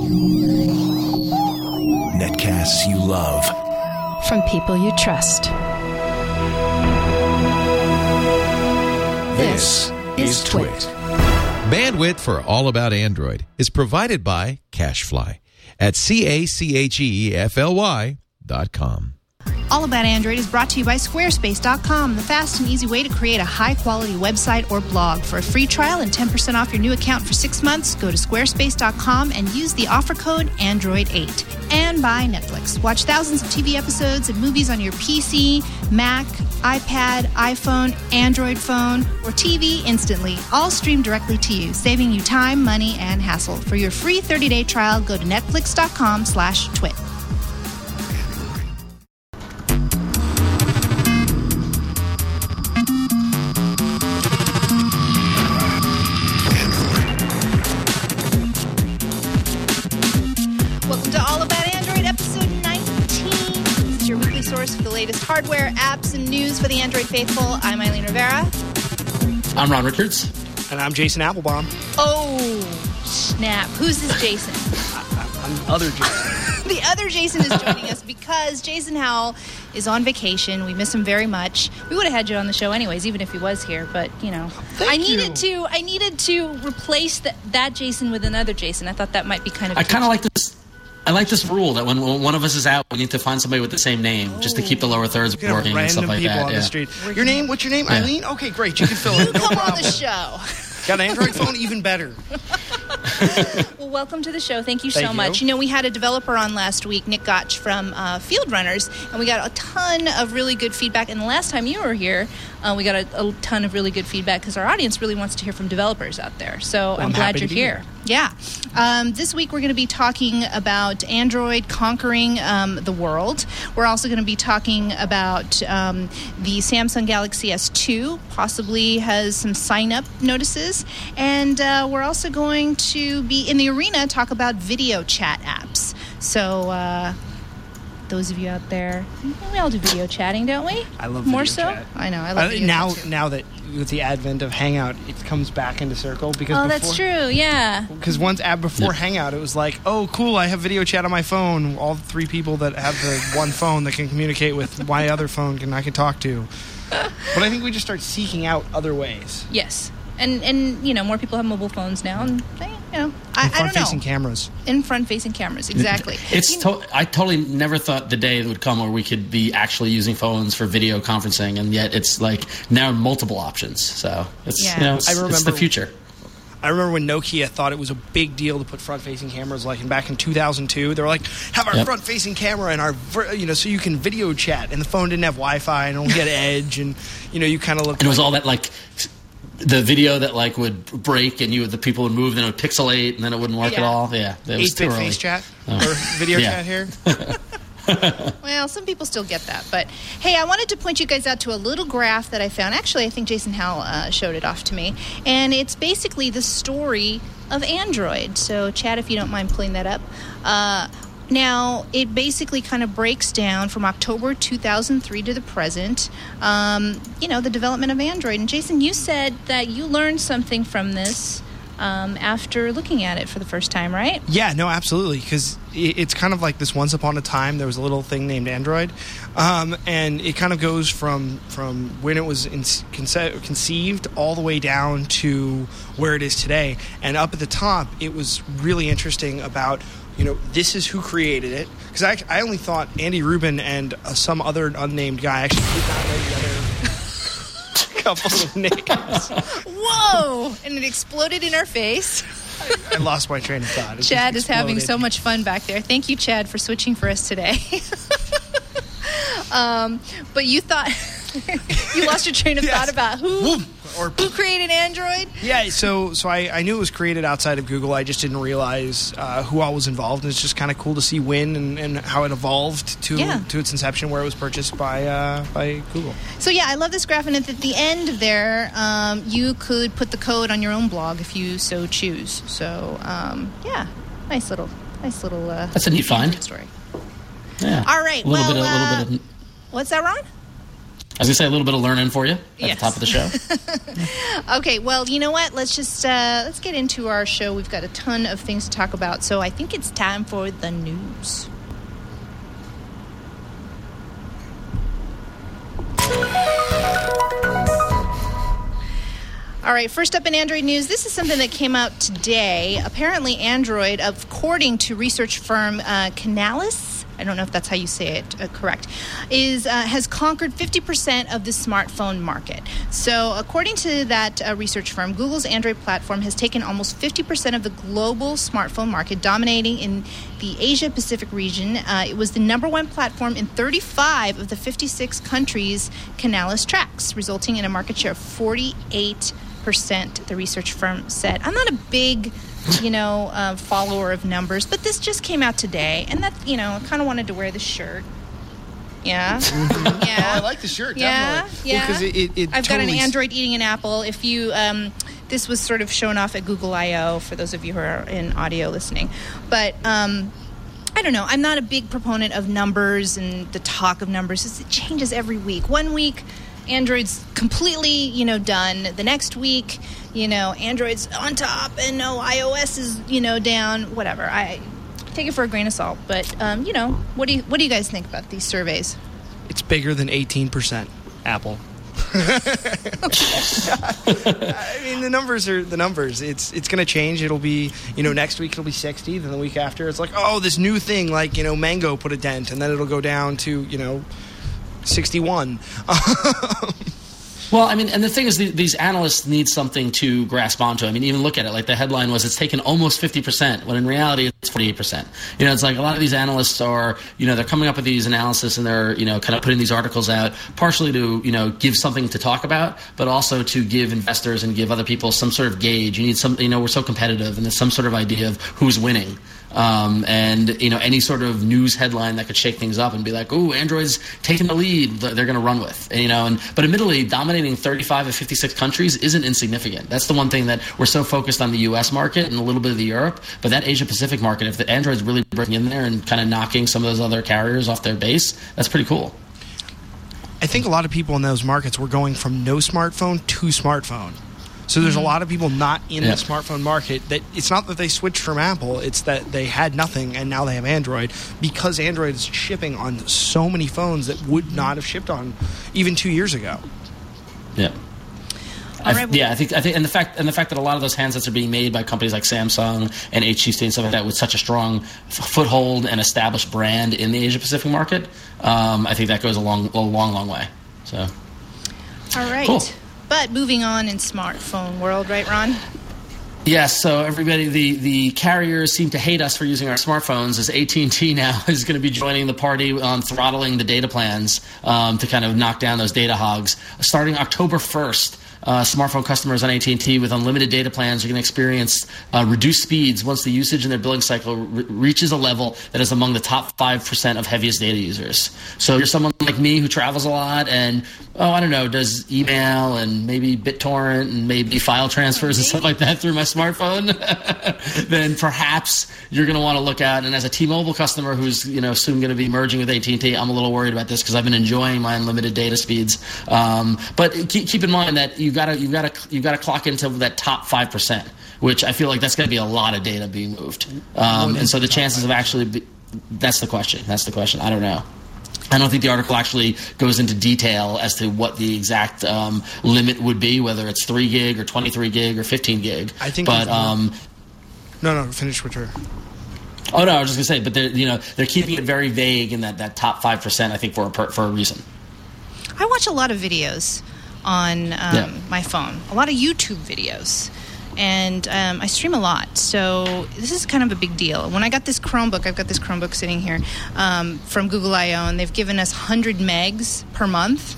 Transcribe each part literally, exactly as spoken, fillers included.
Netcasts you love. From people you trust. This is Twit. Bandwidth for All About Android is provided by CacheFly at C A C H E F L Y dot com. All About Android is brought to you by Squarespace dot com, the fast and easy way to create a high-quality website or blog. For a free trial and ten percent off your new account for six months, go to Squarespace dot com and use the offer code Android eight. And by Netflix. Watch thousands of T V episodes and movies on your P C, Mac, iPad, iPhone, Android phone, or T V instantly, all streamed directly to you, saving you time, money, and hassle. For your free thirty-day trial, go to Netflix dot com slash twit. For the latest hardware, apps, and news for the Android faithful. I'm Eileen Rivera. I'm Ron Richards. And I'm Jason Applebaum. Oh, snap. Who's this Jason? I'm the other Jason. The other Jason is joining us because Jason Howell is on vacation. We miss him very much. We would have had you on the show anyways, even if he was here. But, you know, Thank I needed you. to I needed to replace the, that Jason with another Jason. I thought that might be kind of I kind of like this. I like this rule that when, when one of us is out, we need to find somebody with the same name oh. just to keep the lower thirds you working and stuff like people that. on yeah. the street. Your name? What's your name? Yeah. Eileen? Okay, great. You can fill it. No Come problem. on the show. Got an Android phone? Even better. Well, welcome to the show. Thank you Thank so you. much. You know, we had a developer on last week, Nick Gotch from uh, Field Runners, and we got a ton of really good feedback. And the last time you were here, uh, we got a, a ton of really good feedback because our audience really wants to hear from developers out there. So well, I'm, I'm glad you're here. here. Yeah. Um, this week we're going to be talking about Android conquering um, the world. We're also going to be talking about um, the Samsung Galaxy S two, possibly has some sign-up notices. And uh, we're also going to be in the arena talk about video chat apps. So uh, those of you out there, we all do video chatting, don't we? I love More video so? chat. I know. I love Uh, video now, chat too. now that with the advent of Hangout, it comes back into circle. Because Oh, before, that's true. Yeah. Because once ad before Yeah. Hangout, it was like, oh, cool, I have video chat on my phone. All three people that have the one phone that can communicate with my other phone can I can talk to. But I think we just start seeking out other ways. Yes. And, and you know, more people have mobile phones now. And, they, you know, I, And I don't know. front-facing cameras. In front-facing cameras, exactly. It's You- to- I totally never thought the day would come where we could be actually using phones for video conferencing, and yet it's like now multiple options. So it's Yeah. you know it's, I it's remember- the future. I remember when Nokia thought it was a big deal to put front-facing cameras. Like in back in two thousand two, they were like, "Have our Yep. front-facing camera and our, ver- you know, so you can video chat." And the phone didn't have Wi-Fi and only had Edge, and you know, you kind of look. And it was all that like the video that like would break, and you the people would move, then it would pixelate, and then it wouldn't work Yeah. at all. Yeah, it was too eight-bit early. face chat Oh. or video Yeah. chat here. Well, some people still get that. But, hey, I wanted to point you guys out to a little graph that I found. Actually, I think Jason Howell uh, showed it off to me. And it's basically the story of Android. So, Chad, if you don't mind pulling that up. Uh, now, it basically kind of breaks down from October two thousand three to the present, um, you know, the development of Android. And, Jason, you said that you learned something from this um, after looking at it for the first time, right? Yeah, no, absolutely, because it's kind of like this once upon a time there was a little thing named Android, um, and it kind of goes from from when it was in, conce- conceived all the way down to where it is today. And up at the top, it was really interesting about, you know, this is who created it. Because I, I only thought Andy Rubin and uh, some other unnamed guy actually did not know the other couple of names. Whoa! And it exploded in our face. I lost my train of thought. It Chad just is having exploded. so much fun back there. Thank you, Chad, for switching for us today. um, but you thought you lost your train of Yes. thought about who Whoop. Or who created Android. Yeah, so so I, I knew it was created outside of Google. I just didn't realize uh, who all was involved. And it's just kind of cool to see when and, and how it evolved to Yeah. to its inception, where it was purchased by uh, by Google. So yeah, I love this graph, and at the end there, um, you could put the code on your own blog if you so choose. So um, yeah, nice little, nice little. Uh, That's a neat find. story. Yeah. All right, A little well, bit. Of, uh, little bit. Of, What's that, Ron? I was going to say a little bit of learning for you at Yes. the top of the show. Okay, well, you know what? Let's just uh, let's get into our show. We've got a ton of things to talk about, so I think it's time for the news. All right, first up in Android news, this is something that came out today. Apparently, Android, according to research firm uh, Canalys, I don't know if that's how you say it uh, correct, is uh, has conquered fifty percent of the smartphone market. So according to that uh, research firm, Google's Android platform has taken almost fifty percent of the global smartphone market, dominating in the Asia-Pacific region. Uh, it was the number one platform in thirty-five of the fifty-six countries Canalys tracks, resulting in a market share of forty-eight percent, the research firm said. I'm not a big, you know, uh, follower of numbers, but this just came out today, and that, you know, I kind of wanted to wear the shirt. Yeah, Mm-hmm. yeah. Oh, I like the shirt. Yeah, Definitely. yeah. Because it, it, it I've got totally an Android eating an apple. If you, um, this was sort of shown off at Google I O for those of you who are in audio listening, but. Um, I don't know. I'm not a big proponent of numbers and the talk of numbers. It changes every week. One week, Android's completely, you know, done. The next week, you know, Android's on top and no, iOS is, you know, down. Whatever. I take it for a grain of salt. But, um, you know, what do you what do you guys think about these surveys? It's bigger than eighteen percent Apple. I mean, the numbers are the numbers. It's it's going to change. It'll be, you know, next week it'll be sixty. Then the week after, it's like, oh, this new thing, like, you know, Mango put a dent, and then it'll go down to, you know, sixty-one. Well, I mean, and the thing is, the, these analysts need something to grasp onto. I mean, even look at it. Like the headline was, it's taken almost fifty percent, when in reality, it's forty-eight percent. You know, it's like a lot of these analysts are, you know, they're coming up with these analysis and they're, you know, kind of putting these articles out partially to, you know, give something to talk about, but also to give investors and give other people some sort of gauge. You need some, you know, we're so competitive and there's some sort of idea of who's winning. Um, and, you know, any sort of news headline that could shake things up and be like, ooh, Android's taking the lead, they're going to run with. And, you know, and but admittedly, dominating thirty-five of fifty-six countries isn't insignificant. That's the one thing that we're so focused on the U S market and a little bit of the Europe, but that Asia-Pacific market, if the Android's really breaking in there and kind of knocking some of those other carriers off their base, that's pretty cool. I think a lot of people in those markets were going from no smartphone to smartphone. So there's a lot of people not in Yeah. the smartphone market that it's not that they switched from Apple, it's that they had nothing and now they have Android, because Android is shipping on so many phones that would not have shipped on even two years ago. Yeah. I, right, well- yeah, I think I think, and the fact and the fact that a lot of those handsets are being made by companies like Samsung and H T C and stuff like that, with such a strong f- foothold and established brand in the Asia Pacific market, um, I think that goes a long, a long, long way. So, All right. Cool. But moving on in smartphone world, right, Ron? yes, so everybody, the, the carriers seem to hate us for using our smartphones, as A T and T now is going to be joining the party on throttling the data plans um, to kind of knock down those data hogs. Starting October first, uh, smartphone customers on A T and T with unlimited data plans are going to experience uh, reduced speeds once the usage in their billing cycle re- reaches a level that is among the top five percent of heaviest data users. So you're someone like me who travels a lot and, oh, I don't know, does email and maybe BitTorrent and maybe file transfers and stuff like that through my smartphone, then perhaps you're going to want to look at, and as a T-Mobile customer who's, you know, soon going to be merging with A T and T, I'm a little worried about this because I've been enjoying my unlimited data speeds. Um, but keep, keep in mind that you got to you got to you got to clock into that top five percent, which I feel like that's going to be a lot of data being moved. Um, and so the chances of actually be, that's the question. That's the question. I don't know. I don't think the article actually goes into detail as to what the exact um, limit would be, whether it's three gig or twenty-three gig or fifteen gig. I think but um, No, no, finish with her. oh no, I was just gonna say, but they're you know they're keeping it very vague in that, that top five percent. I think for a per, for a reason. I watch a lot of videos on um, Yeah. my phone, a lot of YouTube videos. And um, I stream a lot, so this is kind of a big deal. When I got this Chromebook, I've got this Chromebook sitting here um, from Google I O, and they've given us one hundred megs per month.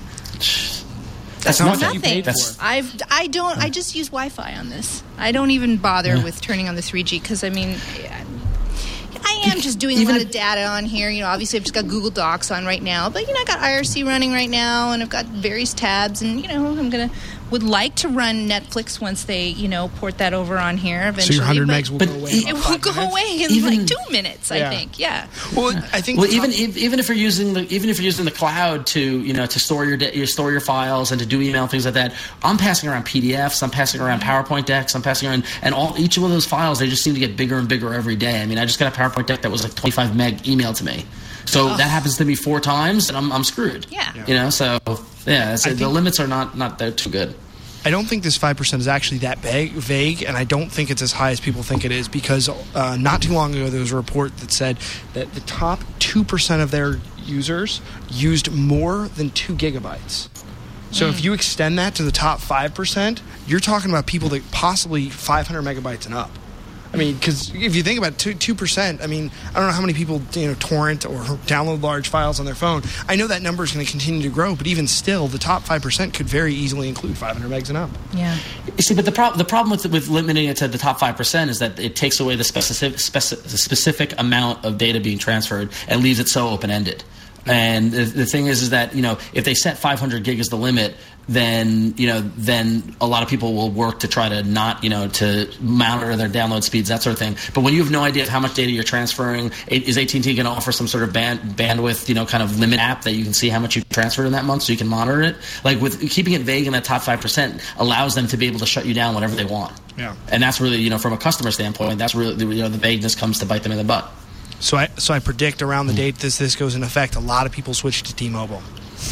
That's how nothing. much you paid That's, for. I've I don't I just use Wi-Fi on this. I don't even bother Yeah. with turning on the three G because I mean. I am just doing a Even lot if- of data on here. You know, obviously I've just got Google Docs on right now, but you know, I got I R C running right now, and I've got various tabs, and you know, I'm gonna would like to run Netflix once they, you know, port that over on here eventually. So your one hundred megs will but go away. it in about It will five go minutes? away in Even- like two minutes, Yeah. I think. Yeah. Well, I think. Well, the even top- if, even if you're using the even if you're using the cloud to you know to store your da- you store your files and to do email and things like that, I'm passing around P D Fs, I'm passing around PowerPoint decks, I'm passing around, and all each of those files they just seem to get bigger and bigger every day. I mean, I just got a PowerPoint deck that was like twenty-five meg emailed to me, so that happens to me four times, and I'm I'm screwed. Yeah. You know, so yeah, it's, I the think- limits are not not that too good. I don't think this five percent is actually that vague, vague, and I don't think it's as high as people think it is, because uh, not too long ago there was a report that said that the top two percent of their users used more than two gigabytes. So if you extend that to the top five percent, you're talking about people that possibly five hundred megabytes and up. I mean, because if you think about two, 2%, I mean, I don't know how many people, you know, torrent or download large files on their phone. I know that number is going to continue to grow, but even still, the top five percent could very easily include five hundred megs and up. Yeah. You see, but the, prob- the problem with with limiting it to the top five percent is that it takes away the specific, speci- the specific amount of data being transferred and leaves it so open-ended. And the, the thing is, is that, you know, if they set five hundred gig as the limit, then, you know, then a lot of people will work to try to not, you know, to monitor their download speeds, that sort of thing. But when you have no idea of how much data you're transferring, is A T and T going to offer some sort of band, bandwidth, you know, kind of limit app that you can see how much you transferred in that month so you can monitor it? Like, with keeping it vague in that top five percent allows them to be able to shut you down whenever they want. Yeah. And that's really, you know, from a customer standpoint, that's really, you know, the vagueness comes to bite them in the butt. So I so I predict around the date this this goes in effect, a lot of people switch to T-Mobile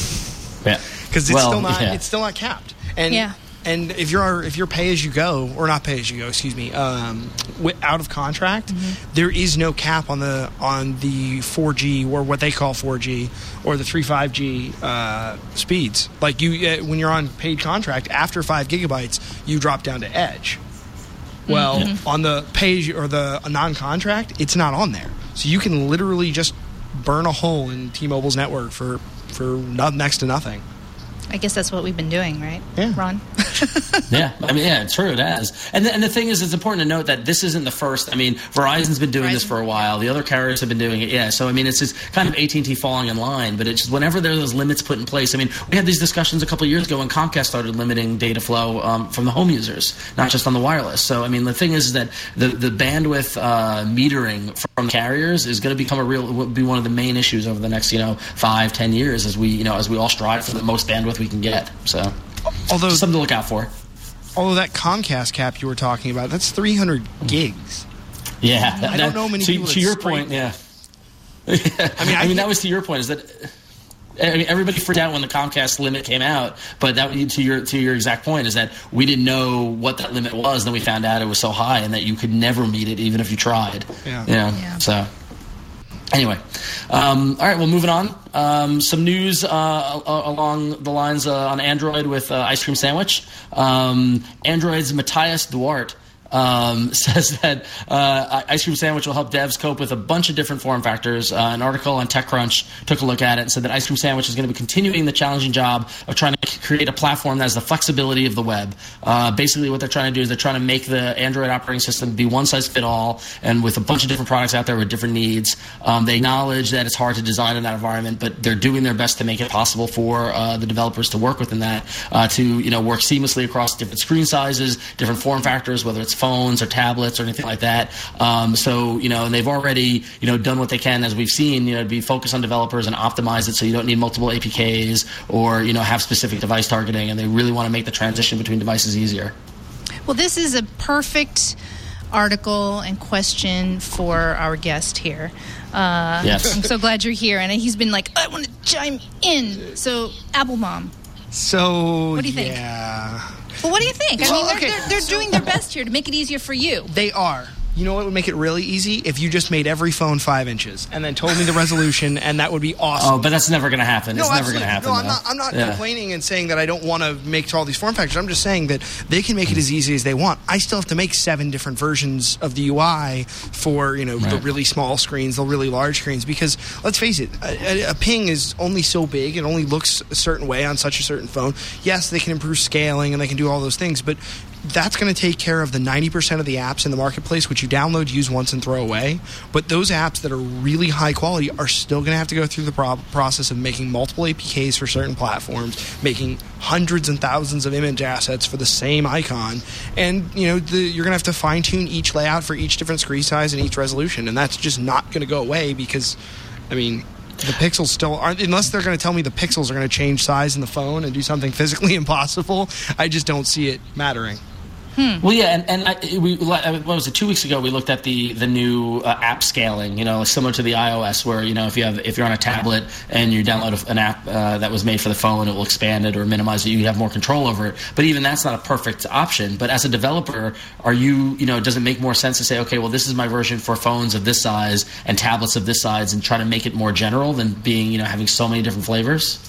Yeah. because it's Well, still not yeah. it's still not capped. And Yeah. and if you're if you're pay as you go or not pay as you go, excuse me, um, wi- out of contract, there is no cap on the on the four G or what they call four G or the three point five G uh, speeds. Like you uh, when you're on paid contract after five gigabytes, you drop down to Edge. Well, on the page or the non-contract, it's not on there. So you can literally just burn a hole in T-Mobile's network for, for not, next to nothing. I guess that's what we've been doing, right, Yeah. Ron? Yeah, I mean, yeah, it's true, it has. And the, and the thing is, it's important to note that this isn't the first. I mean, Verizon's been doing this Verizon. for a while. The other carriers have been doing it, yeah. So, I mean, it's just kind of A T and T falling in line. But it's just whenever there are those limits put in place. I mean, we had these discussions a couple of years ago when Comcast started limiting data flow um, from the home users, not just on the wireless. So, I mean, the thing is, is that the, the bandwidth uh, metering from carriers is going to become a real, will be one of the main issues over the next, you know, five, ten years as we, you know, as we all strive for the most bandwidth we can get. So, Although something to look out for. although that Comcast cap you were talking about, that's three hundred gigs. Yeah, I don't know many to, people to that your scrape point, yeah. I mean, I, I mean, can't- that was to your point. Is that I mean, everybody freaked out when the Comcast limit came out, but that to your to your exact point is that we didn't know what that limit was. Then we found out it was so high, and that you could never meet it, even if you tried. Yeah. You know, Yeah. so. Anyway, um, all right. Well, moving on. Um, some news uh, a- along the lines uh, on Android with uh, Ice Cream Sandwich. Um, Android's Matthias Duarte um, says that uh, Ice Cream Sandwich will help devs cope with a bunch of different form factors. Uh, an article on TechCrunch took a look at it and said that Ice Cream Sandwich is going to be continuing the challenging job of trying to create a platform that has the flexibility of the web. Uh, basically, what they're trying to do is they're trying to make the Android operating system be one size fit all, and with a bunch of different products out there with different needs. Um, they acknowledge that it's hard to design in that environment, but they're doing their best to make it possible for uh, the developers to work within that, uh, to you know work seamlessly across different screen sizes, different form factors, whether it's phones or tablets or anything like that. Um, so you know, and they've already you know done what they can, as we've seen, you know, to be focused on developers and optimize it so you don't need multiple A P Ks or you know have specific device targeting, and they really want to make the transition between devices easier. Well, this is a perfect article and question for our guest here. Uh, Yes. I'm so glad you're here. And he's been like, I want to chime in. So, Applebaum. So What do you think? Yeah, Well, what do you think? I Well, mean, they're, okay, they're, they're so- doing their best here to make it easier for you. they are. You know what would make it really easy? If you just made every phone five inches and then told me the resolution, and that would be awesome. Oh, but that's never going to happen. It's never going absolutely. to happen. No, I'm though. not. I'm not Yeah. complaining and saying that I don't want to make all these form factors. I'm just saying that they can make it as easy as they want. I still have to make seven different versions of the U I for you know the Right. really small screens, the really large screens. Because let's face it, a, a, a ping is only so big. It only looks a certain way on such a certain phone. Yes, they can improve scaling and they can do all those things, but that's going to take care of the ninety percent of the apps in the marketplace, which you download, use once, and throw away. But those apps that are really high quality are still going to have to go through the pro- process of making multiple A P Ks for certain platforms, making hundreds and thousands of image assets for the same icon. And, you know, the, you're going to have to fine-tune each layout for each different screen size and each resolution. And that's just not going to go away because, I mean... the pixels still aren't, unless they're going to tell me the pixels are going to change size in the phone and do something physically impossible. I just don't see it mattering. Hmm. Well, yeah, and, and I, we, what was it? Two weeks ago, we looked at the the new uh, app scaling. You know, similar to the iOS, where you know if you have if you're on a tablet and you download an app uh, that was made for the phone, it will expand it or minimize it. You have more control over it. But even that's not a perfect option. But as a developer, are you you know does it make more sense to say, okay, well, this is my version for phones of this size and tablets of this size, and try to make it more general than being you know having so many different flavors?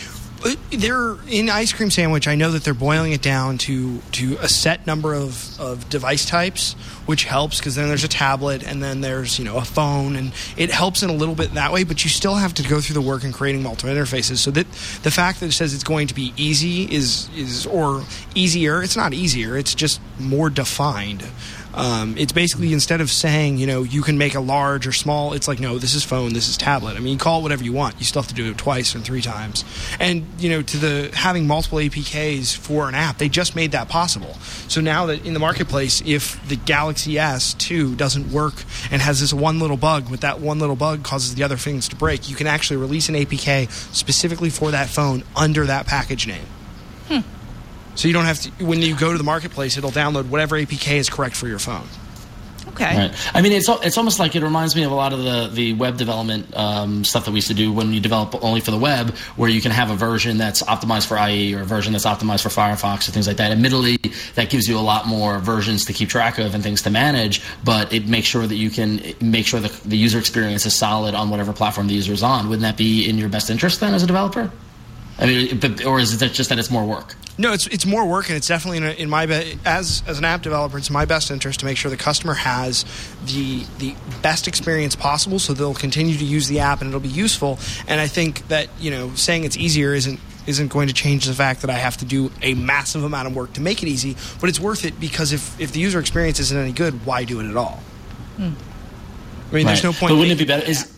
They're in Ice Cream Sandwich. I know that they're boiling it down to, to a set number of, of device types, which helps because then there's a tablet and then there's you know a phone, and it helps in a little bit that way. But you still have to go through the work in creating multiple interfaces. So that the fact that it says it's going to be easy is is or easier. It's not easier. It's just more defined. Um, it's basically instead of saying, you know, you can make a large or small, it's like, no, this is phone, this is tablet. I mean, you call it whatever you want. You still have to do it twice or three times. And, you know, to the having multiple A P Ks for an app, they just made that possible. So now that in the marketplace, if the Galaxy S two doesn't work and has this one little bug, but that one little bug causes the other things to break, you can actually release an A P K specifically for that phone under that package name. Hmm. So you don't have to, when you go to the marketplace, it'll download whatever A P K is correct for your phone. Okay. Right. I mean, it's it's almost like it reminds me of a lot of the, the web development um, stuff that we used to do when you develop only for the web, where you can have a version that's optimized for I E or a version that's optimized for Firefox or things like that. Admittedly, that gives you a lot more versions to keep track of and things to manage, but it makes sure that you can make sure that the user experience is solid on whatever platform the user is on. Wouldn't that be in your best interest then as a developer? I mean, but, or is it just that it's more work? No, it's it's more work, and it's definitely in, a, in my be- as as an app developer, it's my best interest to make sure the customer has the the best experience possible, so they'll continue to use the app and it'll be useful. And I think that you know saying it's easier isn't isn't going to change the fact that I have to do a massive amount of work to make it easy, but it's worth it because if if the user experience isn't any good, why do it at all? Hmm. I mean, right. there's no point. But wouldn't it be better? Is,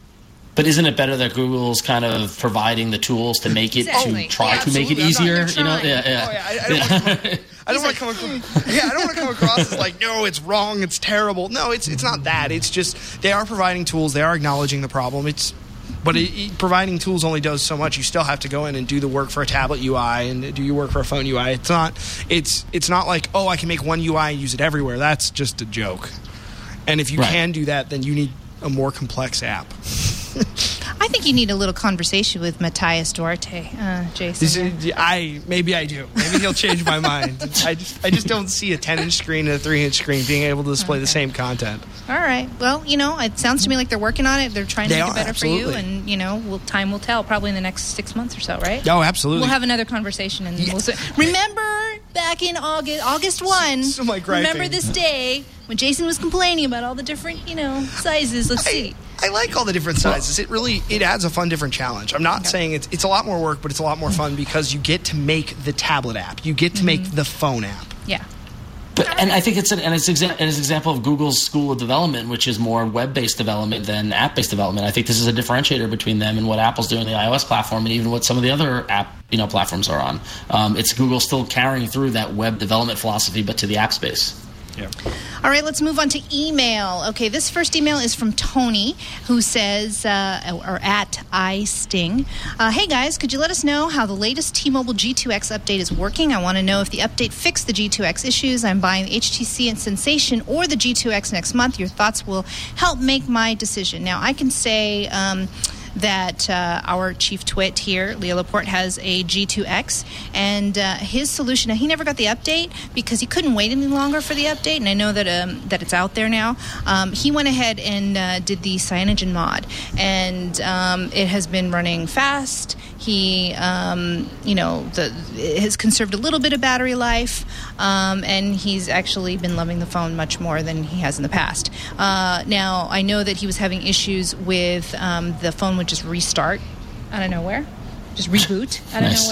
But isn't it better that Google's kind of providing the tools to make it Exactly. to try Yeah, to make it absolutely. easier? I'm not- You know, trying. yeah, yeah. Oh, yeah, I, I don't want to. I don't want to come. Across, yeah, I don't want to come across as like, no, it's wrong, it's terrible. No, it's it's not that. It's just they are providing tools. They are acknowledging the problem. It's but it, it, providing tools only does so much. You still have to go in and do the work for a tablet U I and do your work for a phone U I. It's not. It's it's not like oh, I can make one U I and use it everywhere. That's just a joke. And if you Right. can do that, then you need a more complex app. I think you need a little conversation with Matthias Duarte, uh, Jason. This is- I maybe I do. Maybe he'll change my mind. I just I just don't see a ten-inch screen and a three-inch screen being able to display the Okay. same content. All right. Well, you know, it sounds to me like they're working on it. They're trying to They make are, it better absolutely. for you, and you know, we'll, time will tell. Probably in the next six months or so, right? Oh, absolutely. We'll have another conversation, and we'll say, remember back in August, August one. So my griping. Remember this day when Jason was complaining about all the different, you know, sizes. Let's see. I, I like all the different sizes. It really it adds a fun, different challenge. I'm not Okay. saying it's it's a lot more work, but it's a lot more fun because you get to make the tablet app. You get to Mm-hmm. make the phone app. Yeah. But, and I think it's an, and it's, exa- it's an example of Google's school of development, which is more web-based development than app-based development. I think this is a differentiator between them and what Apple's doing on the iOS platform, and even what some of the other app you know platforms are on. Um, it's Google still carrying through that web development philosophy, but to the app space. Yeah. All right, let's move on to email. Okay, this first email is from Tony, who says, uh, or at iSting. Uh, hey guys, could you let us know how the latest T-Mobile G two X update is working? I want to know if the update fixed the G two X issues. I'm buying the H T C and Sensation or the G two X next month. Your thoughts will help make my decision. Now, I can say... Um, that uh, our chief twit here, Leo Laporte, has a G two X, and uh, his solution, now he never got the update because he couldn't wait any longer for the update, and I know that um, that it's out there now. Um, he went ahead and uh, did the Cyanogen mod, and um, it has been running fast. He, um, you know, the, has conserved a little bit of battery life, um, and he's actually been loving the phone much more than he has in the past. Uh, now, I know that he was having issues with um, the phone would just restart out of nowhere, just reboot out of Nice. nowhere.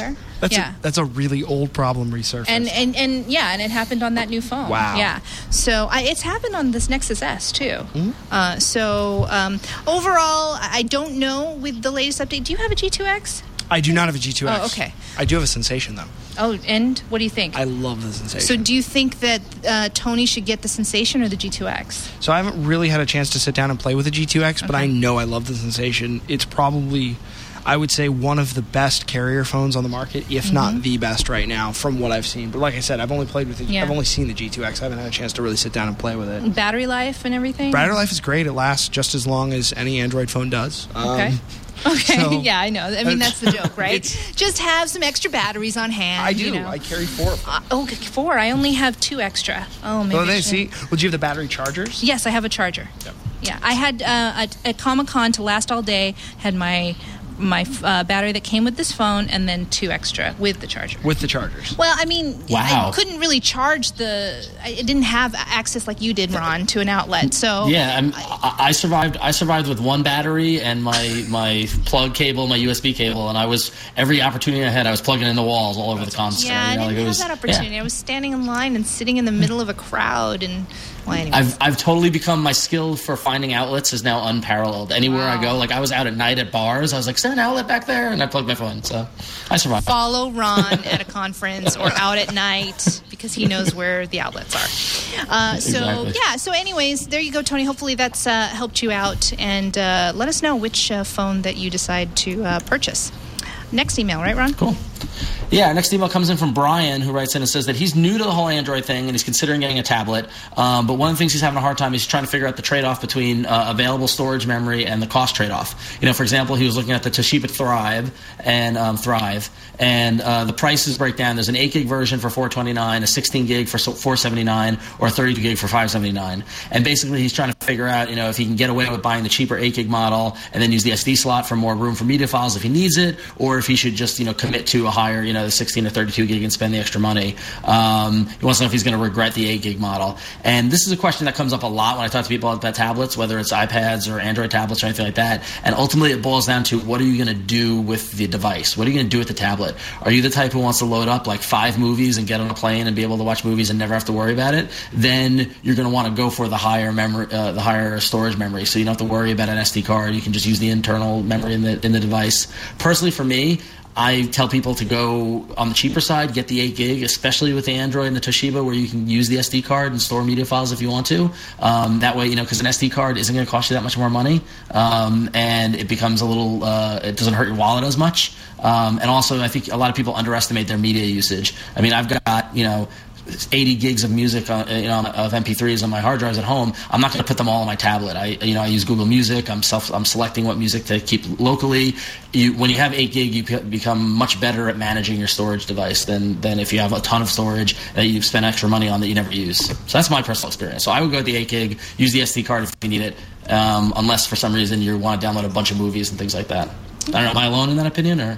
That's yeah. a, that's a really old problem resurfaced. And, and and yeah, and it happened on that new phone. Wow. Yeah. So I, it's happened on this Nexus S too. Mm-hmm. Uh, so um, overall, I don't know with the latest update. Do you have a G two X? I do not have a G two X. Oh, okay. I do have a Sensation though. Oh, and what do you think? I love the Sensation. So do you think that uh, Tony should get the Sensation or the G two X? So I haven't really had a chance to sit down and play with the G two X, but Okay. I know I love the Sensation. It's probably, I would say, one of the best carrier phones on the market, if Mm-hmm. not the best right now, from what I've seen. But like I said, I've only played with it. Yeah. I've only seen the G two X. I haven't had a chance to really sit down and play with it. Battery life and everything? Battery life is great. It lasts just as long as any Android phone does. Okay. Um, Okay, so- yeah, I know. I mean, that's the joke, right? It's- Just have some extra batteries on hand. I do. You know. I carry four of them. Uh, oh, okay, four. I only have two extra. Oh, maybe. Well, I they should- see. Would you have the battery chargers? Yes, I have a charger. Yep. Yeah, I had uh, at, at Comic-Con to last all day. Had my my uh, battery that came with this phone, and then two extra with the charger. With the chargers. Well, I mean, Wow. I couldn't really charge the. I didn't have access like you did, Ron, to an outlet. So Yeah, I'm, I, I survived. I survived with one battery and my my plug cable, my U S B cable, and I was every opportunity I had, I was plugging in the walls all over the con center. yeah, I you know, didn't like it have was- that yeah. opportunity. I was standing in line and sitting in the middle of a crowd, and well, anyways. I've I've totally become my skill for finding outlets is now unparalleled. Anywhere I Wow. go, like I was out at night at bars, I was like, "Is there an outlet back there?" And I plugged my phone. So I survived. Follow Ron at a conference or out at night because he knows where the outlets are. Uh, so Exactly. yeah. So anyways, there you go, Tony. Hopefully that's uh, helped you out, and uh, let us know which uh, phone that you decide to uh, purchase. Next email, right, Ron? Cool. Yeah, next email comes in from Brian, who writes in and says that he's new to the whole Android thing and he's considering getting a tablet. Um, but one of the things he's having a hard time is trying to figure out the trade-off between uh, available storage memory and the cost trade-off. You know, for example, he was looking at the Toshiba Thrive and um, Thrive, and uh, the prices break down. There's an eight gig version for four twenty-nine, a sixteen gig for four seventy-nine, or a thirty-two gig for five seventy-nine. And basically, he's trying to figure out, you know, if he can get away with buying the cheaper eight gig model and then use the S D slot for more room for media files if he needs it, or if he should just, you know, commit to a higher, you know, the sixteen or thirty-two gig and spend the extra money. Um, he wants to know if he's going to regret the eight gig model. And this is a question that comes up a lot when I talk to people about tablets, whether it's iPads or Android tablets or anything like that. And ultimately, it boils down to what are you going to do with the device? What are you going to do with the tablet? Are you the type who wants to load up like five movies and get on a plane and be able to watch movies and never have to worry about it? Then you're going to want to go for the higher memory, uh, the higher storage memory, so you don't have to worry about an S D card. You can just use the internal memory in the in the device. Personally, for me, I tell people to go on the cheaper side, get the eight gig, especially with the Android and the Toshiba, where you can use the S D card and store media files if you want to. Um, that way, you know, because an S D card isn't going to cost you that much more money, um, and it becomes a little, uh, it doesn't hurt your wallet as much. Um, and also, I think a lot of people underestimate their media usage. I mean, I've got, you know, eighty gigs of music, on, you know, of M P threes on my hard drives at home. I'm not going to put them all on my tablet. I, you know, I use Google Music. I'm self, I'm selecting what music to keep locally. You, when you have eight gig, you pe- become much better at managing your storage device than than if you have a ton of storage that you've spent extra money on that you never use. So that's my personal experience. So I would go with the eight gig, use the S D card if you need it, um, unless for some reason you want to download a bunch of movies and things like that. I don't know. Am I alone in that opinion, or?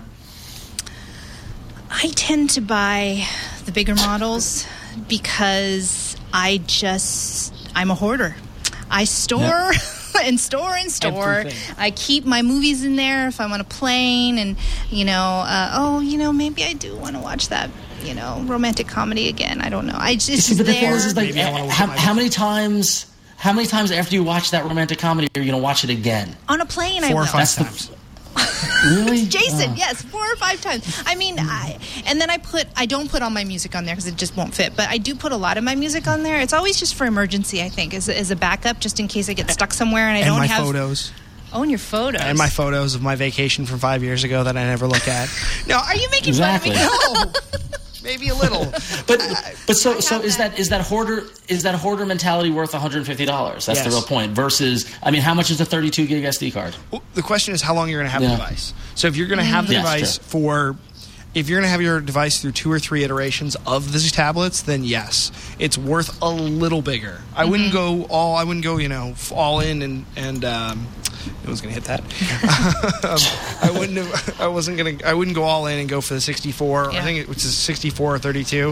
I tend to buy the bigger models because I just, I'm a hoarder. I store Yeah. and store and store. Everything. I keep my movies in there if I'm on a plane and, you know, uh, oh, you know, maybe I do want to watch that, you know, romantic comedy again. I don't know. I just, See, but the thing there. is, is like, Maybe I wanna look how, at my- how many times, how many times after you watch that romantic comedy are you going to watch it again? on a plane, I Four or will. five That's the- times. Really? Jason, Oh. yes, four or five times. I mean, I, and then I put, I don't put all my music on there because it just won't fit, but I do put a lot of my music on there. It's always just for emergency, I think, as, as a backup, just in case I get stuck somewhere and I And don't my have. photos. Oh, and your photos. And my photos of my vacation from five years ago that I never look at. No, Are you making Exactly. fun of me? No, maybe a little. But but so I so have is that. that is that hoarder is that hoarder mentality worth one hundred fifty dollars? That's the Yes. real point. Versus, I mean, how much is a thirty-two gig S D card? Well, the question is how long you're going to have Yeah. the device. So if you're going to have the Yes, device true. for, if you're going to have your device through two or three iterations of these tablets, then yes, it's worth a little bigger. I wouldn't go all. I wouldn't go, you know, f- all in and and. Um, I was going to hit that. um, I wouldn't have. I wasn't going to. I wouldn't go all in and go for the sixty-four. Yeah. I think it, which is sixty-four or thirty-two.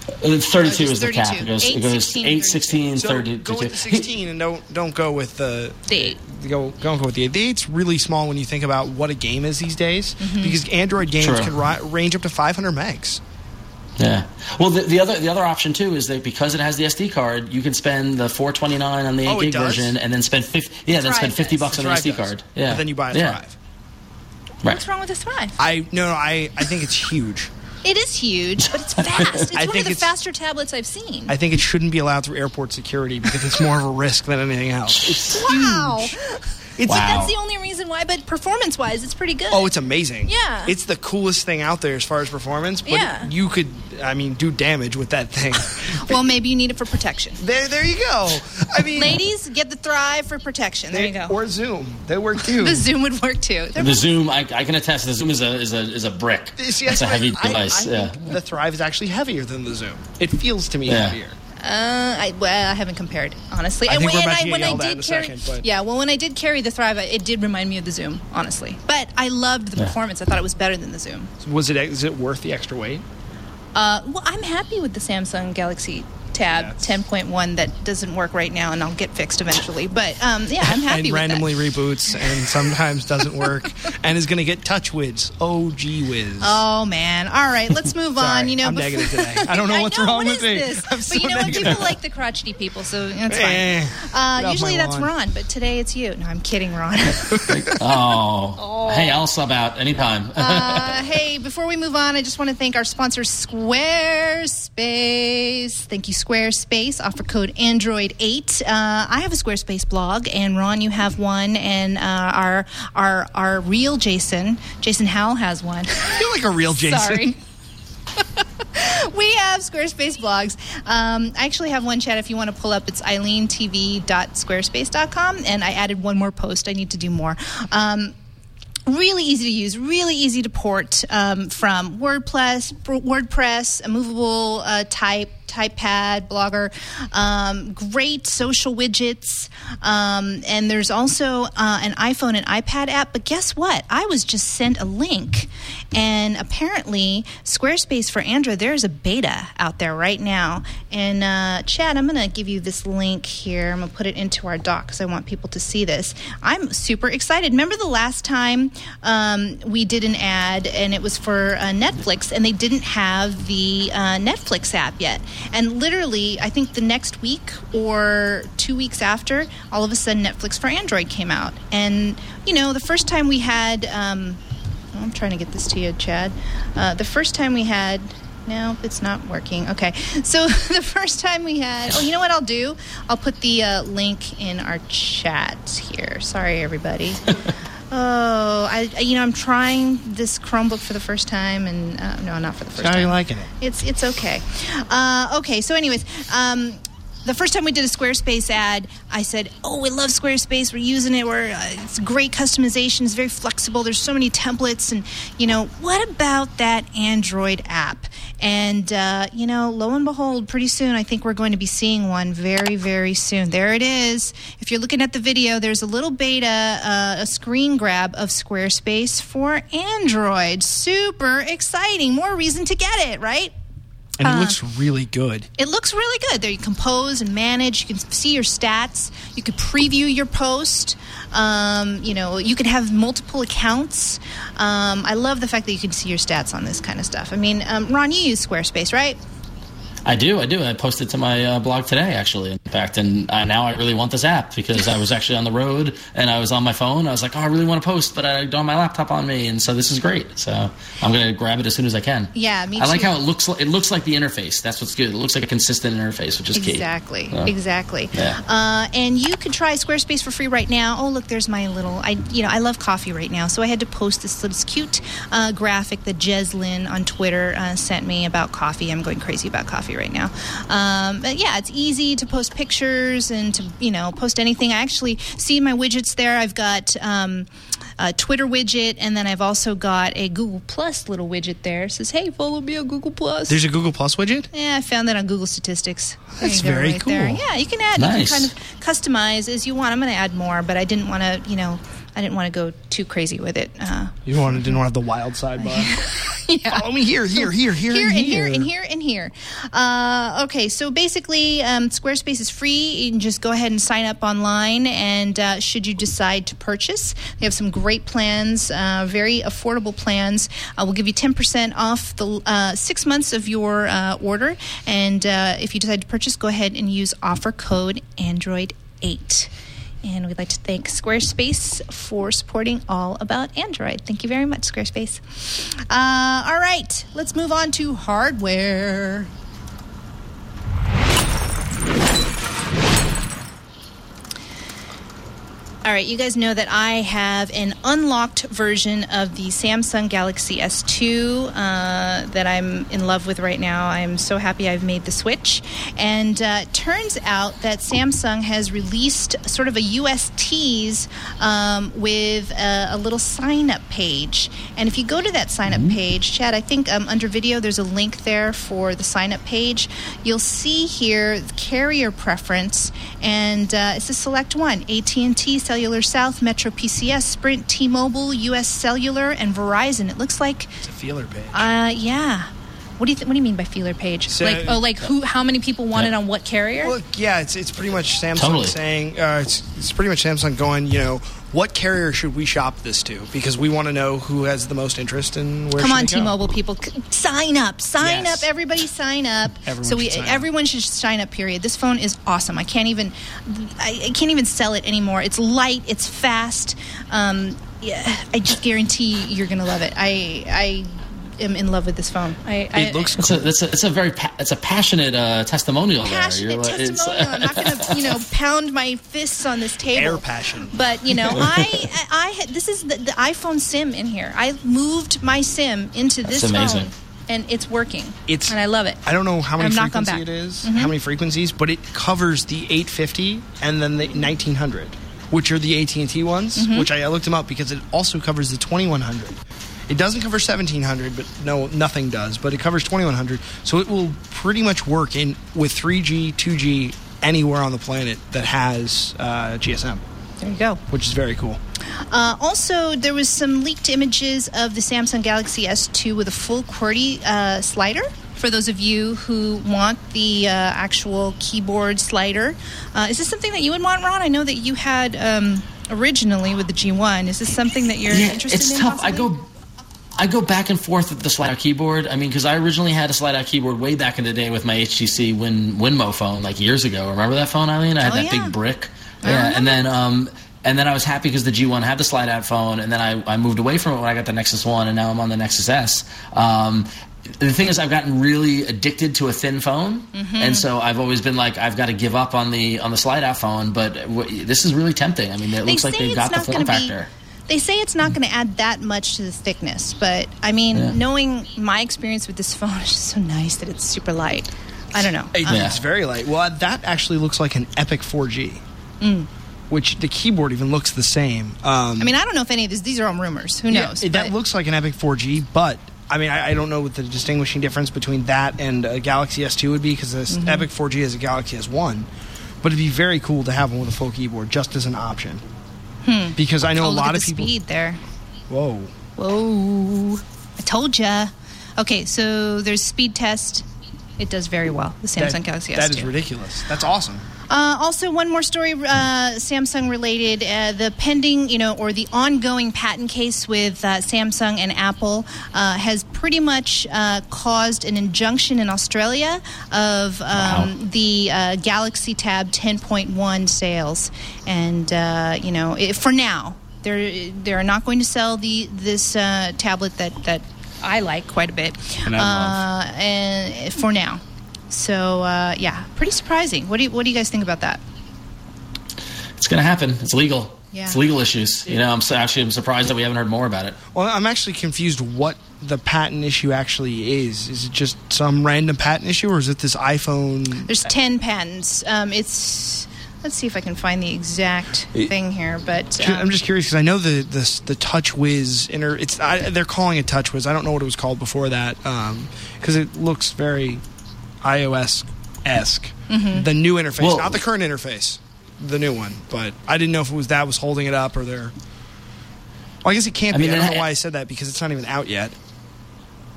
It's thirty-two Oh, is the just cap. thirty-two. It goes, eight, it goes sixteen, eight, sixteen, So thirty. go with the sixteen and don't don't go with the The eight. Go don't go with the eight. The eight's really small when you think about what a game is these days, Mm-hmm. because Android games True. can ri- range up to five hundred megs. Yeah. Well, the, the other the other option too is that because it has the S D card, you can spend the four twenty-nine on the eight Oh, it gig does? version, and then spend fifty. Yeah, then Thrive spend fifty does. bucks on the Thrive S D does. card. Yeah. But then you buy a yeah. Thrive. Right. What's wrong with the Thrive? I no no I, I think it's huge. It is huge, but it's fast. It's I one think of the it's- faster tablets I've seen. I think it shouldn't be allowed through airport security because it's more of a risk than anything else. It's wow. huge. But It's Wow. that's the only reason why. But performance-wise, it's pretty good. Oh, it's amazing. Yeah. It's the coolest thing out there as far as performance, but Yeah. you could, I mean, do damage with that thing. Well, maybe you need it for protection. there there you go. I mean, Ladies, get the Thrive for protection. There they- you go. Or Zoom. They work too. The Zoom would work too. They're The Zoom, I, I can attest. The Zoom is a is a is a brick. See, It's a what heavy I- device. I yeah. think the Thrive is actually heavier than the Zoom. It feels to me Yeah. heavier. Uh, I, well, I haven't compared, honestly. I and think when, we're about I, to get when I yelled at did in a carry, second, but- yeah, well, when I did carry the Thrive, it did remind me of the Zoom, honestly. But I loved the Yeah. performance. I thought it was better than the Zoom. Was it? Is it worth the extra weight? Uh, well, I'm happy with the Samsung Galaxy Tab Yes. ten point one that doesn't work right now, and I'll get fixed eventually. But um, yeah, I'm happy and with randomly that. reboots and sometimes doesn't work and is going to get touch whiz. Oh, gee whiz. Oh man! All right, let's move Sorry, on. You know, I'm before- negative today. I don't know what's wrong what with is me. This? I'm But so you know what? negative. People like the crotchety people, so that's fine. Eh, Uh, get off usually my that's lawn. Ron, but today it's you. No, I'm kidding, Ron. Oh. Hey, I'll sub out anytime. Uh, hey, before we move on, I just want to thank our sponsor, Squarespace. Thank you, Squarespace. Offer code Android eight. Uh, I have a Squarespace blog, and Ron, you have one, and uh, our our our real Jason, Jason Howell, has one. I feel like a real Jason. Sorry. We have Squarespace blogs. Um, I actually have one, Chad, if you want to pull up. It's eileen t v dot squarespace dot com, and I added one more post. I need to do more. Um, Really easy to use, really easy to port um, from WordPress, WordPress, a movable uh, type, typepad, Blogger, um, great social widgets, um, and there's also uh, an iPhone and iPad app. But guess what? I was just sent a link, and apparently Squarespace for Android, there's a beta out there right now. And uh, Chad, I'm going to give you this link here. I'm going to put it into our doc because I want people to see this. I'm super excited. Remember the last time um, we did an ad, and it was for uh, Netflix, and they didn't have the uh, Netflix app yet. And literally, I think the next week or two weeks after, all of a sudden Netflix for Android came out. And, you know, the first time we had, um, oh, I'm trying to get this to you, Chad. Uh, the first time we had, no, it's not working. Okay. So the first time we had, oh, you know what I'll do? I'll put the uh, link in our chat here. Sorry, everybody. Oh, I, you know, I'm trying this Chromebook for the first time, and uh, no, not for the first How are time. you liking it? It's it's okay. Uh, okay, so anyways, um, the first time we did a Squarespace ad, I said, oh, we love Squarespace. We're using it. We're, uh, it's great customization. It's very flexible. There's so many templates. And, you know, what about that Android app? And, uh, you know, lo and behold, pretty soon, I think we're going to be seeing one very, very soon. There it is. If you're looking at the video, there's a little beta, uh, a screen grab of Squarespace for Android. Super exciting. More reason to get it, right? And it Uh, looks really good. It looks really good. There you compose and manage. You can see your stats. You could preview your post. Um, you know, you could have multiple accounts. Um, I love the fact that you can see your stats on this kind of stuff. I mean, um, Ron, you use Squarespace, right? I do, I do. I posted to my uh, blog today, actually, in fact, and uh, now I really want this app because I was actually on the road and I was on my phone. I was like, oh, I really want to post, but I don't have my laptop on me, and so this is great. So I'm going to grab it as soon as I can. Yeah, me I like too. how it looks. Like, it looks like the interface. That's what's good. It looks like a consistent interface, which is key. Exactly. Yeah. Exactly. Yeah. Uh, and you can try Squarespace for free right now. Oh, look, there's my little. I you know I love coffee right now, so I had to post this this cute uh, graphic that Jeslyn on Twitter uh, sent me about coffee. I'm going crazy about coffee right now. Um, but yeah, it's easy to post pictures and to you know post anything. I actually see my widgets there. I've got um, a Twitter widget, and then I've also got a Google Plus little widget there. It says, "Hey, follow me on Google Plus." There's a Google Plus widget? Yeah, I found that on Google Statistics. There That's you go, very right there. cool. Yeah, you can add, Nice. you can kind of customize as you want. I'm going to add more, but I didn't want to, you know, I didn't want to go too crazy with it. Uh, You wanted, didn't want to have the wild sidebar. Yeah. Follow me here, here, here, here, here and and here. here and here and here. Uh, okay, so basically, um, Squarespace is free. You can just go ahead and sign up online, and uh, should you decide to purchase, they have some great plans, uh, very affordable plans. Uh, we'll give you ten percent off the uh, six months of your uh, order, and uh, if you decide to purchase, go ahead and use offer code Android eight. And we'd like to thank Squarespace for supporting All About Android. Thank you very much, Squarespace. Uh, all right, let's move on to hardware. All right, you guys know that I have an unlocked version of the Samsung Galaxy S two uh, that I'm in love with right now. I'm so happy I've made the switch. And uh, it turns out that Samsung has released sort of a U S tease um, with a, a little sign-up page. And if you go to that sign-up mm-hmm. page, Chad, I think um, under video there's a link there for the sign-up page. You'll see here the carrier preference, and uh, it's a select one, A T and T, Cellular South, Metro P C S, Sprint, T-Mobile, U S Cellular, and Verizon. It looks like it's a feeler page. Uh, yeah. What do you th- What do you mean by feeler page? So, like oh, like who? How many people want yeah. it on what carrier? Well, yeah, it's it's pretty much Samsung Totally. saying uh, it's it's pretty much Samsung going, you know, what carrier should we shop this to? Because we want to know who has the most interest in where. Come should on, we go. T-Mobile people, C- sign up, sign Yes. up, everybody, sign up. Everyone so we, should sign everyone up. should sign up. Period. This phone is awesome. I can't even, I, I can't even sell it anymore. It's light, it's fast. Um, yeah, I just guarantee you're gonna love it. I, I. am in love with this phone. I, I, It looks It's a, it's a, it's a very pa- it's a passionate uh, testimonial passionate there. You're like- it's- testimonial. I'm not going to, you know, pound my fists on this table. Air passion. But you know, I, I, I this is the, the iPhone SIM in here. I moved my SIM into this That's amazing. phone, and it's working. It's and I love it. I don't know how many I've not gone frequency back. it is, Mhm. how many frequencies, but it covers the eight fifty and then the nineteen hundred, which are the A T and T ones, Mm-hmm. which I, I looked them up because it also covers the twenty-one hundred. It doesn't cover seventeen hundred, but no, nothing does. But it covers twenty-one hundred, so it will pretty much work in with three G, two G anywhere on the planet that has uh, G S M. There you go. Which is very cool. Uh, also, there was some leaked images of the Samsung Galaxy S two with a full QWERTY uh, slider. For those of you who want the uh, actual keyboard slider, uh, is this something that you would want, Ron? I know that you had um, originally with the G one. Is this something that you're yeah, interested it's in? tough. I possibly? go. I go back and forth with the slide-out keyboard. I mean, because I originally had a slide-out keyboard way back in the day with my H T C Win Winmo phone, like years ago. Remember that phone, Eileen? I had Oh, that yeah. big brick. I Yeah, remember. and then um, and then I was happy because the G one had the slide-out phone, and then I, I moved away from it when I got the Nexus one, and now I'm on the Nexus S. Um, the thing is, I've gotten really addicted to a thin phone, Mm-hmm. and so I've always been like, I've got to give up on the on the slide-out phone. But w- this is really tempting. I mean, it They looks like say they've it's got the not form gonna be- factor. They say it's not going to add that much to the thickness, but I mean, Yeah. knowing my experience with this phone, it's just so nice that it's super light. I don't know. It- Um, Yeah. It's very light. Well, that actually looks like an Epic four G, which the keyboard even looks the same. Um, I mean, I don't know if any of this, these are all rumors. Who yeah, knows? it- that But- looks like an Epic four G, but I mean, I, I don't know what the distinguishing difference between that and a Galaxy S two would be, because this Mm-hmm. Epic four G is a Galaxy S one. But it'd be very cool to have one with a full keyboard, just as an option. Because I know oh, a look lot at of the people. speed there. Whoa. Whoa. I told ya. Okay, so there's speed test. It does very well, the Samsung That- Galaxy S two. That is ridiculous. That's awesome. Uh, also, one more story, uh, Samsung related. Uh, the pending, you know, or the ongoing patent case with uh, Samsung and Apple uh, has pretty much uh, caused an injunction in Australia of um, Wow. the uh, Galaxy Tab ten point one sales. And, uh, you know, it, for now, they're, they're not going to sell the this uh, tablet that, that I like quite a bit. And I love. Uh, and for now. So uh, yeah, pretty surprising. What do you what do you guys think about that? It's going to happen. It's legal. Yeah. It's legal issues. You know, I'm so, actually I'm surprised that we haven't heard more about it. Well, I'm actually confused what the patent issue actually is. Is it just some random patent issue, or is it this iPhone? There's ten patents. Um, it's let's see if I can find the exact thing here. But um, I'm just curious because I know the the the TouchWiz inter. It's I, they're calling it TouchWiz. I don't know what it was called before that because it looks very iOS-esque. Mm-hmm. The new interface, Well- not the current interface, the new one. But I didn't know if it was that was holding it up or they're. Well, I guess it can't I be. mean, I don't it- know why I said that because it's not even out yet.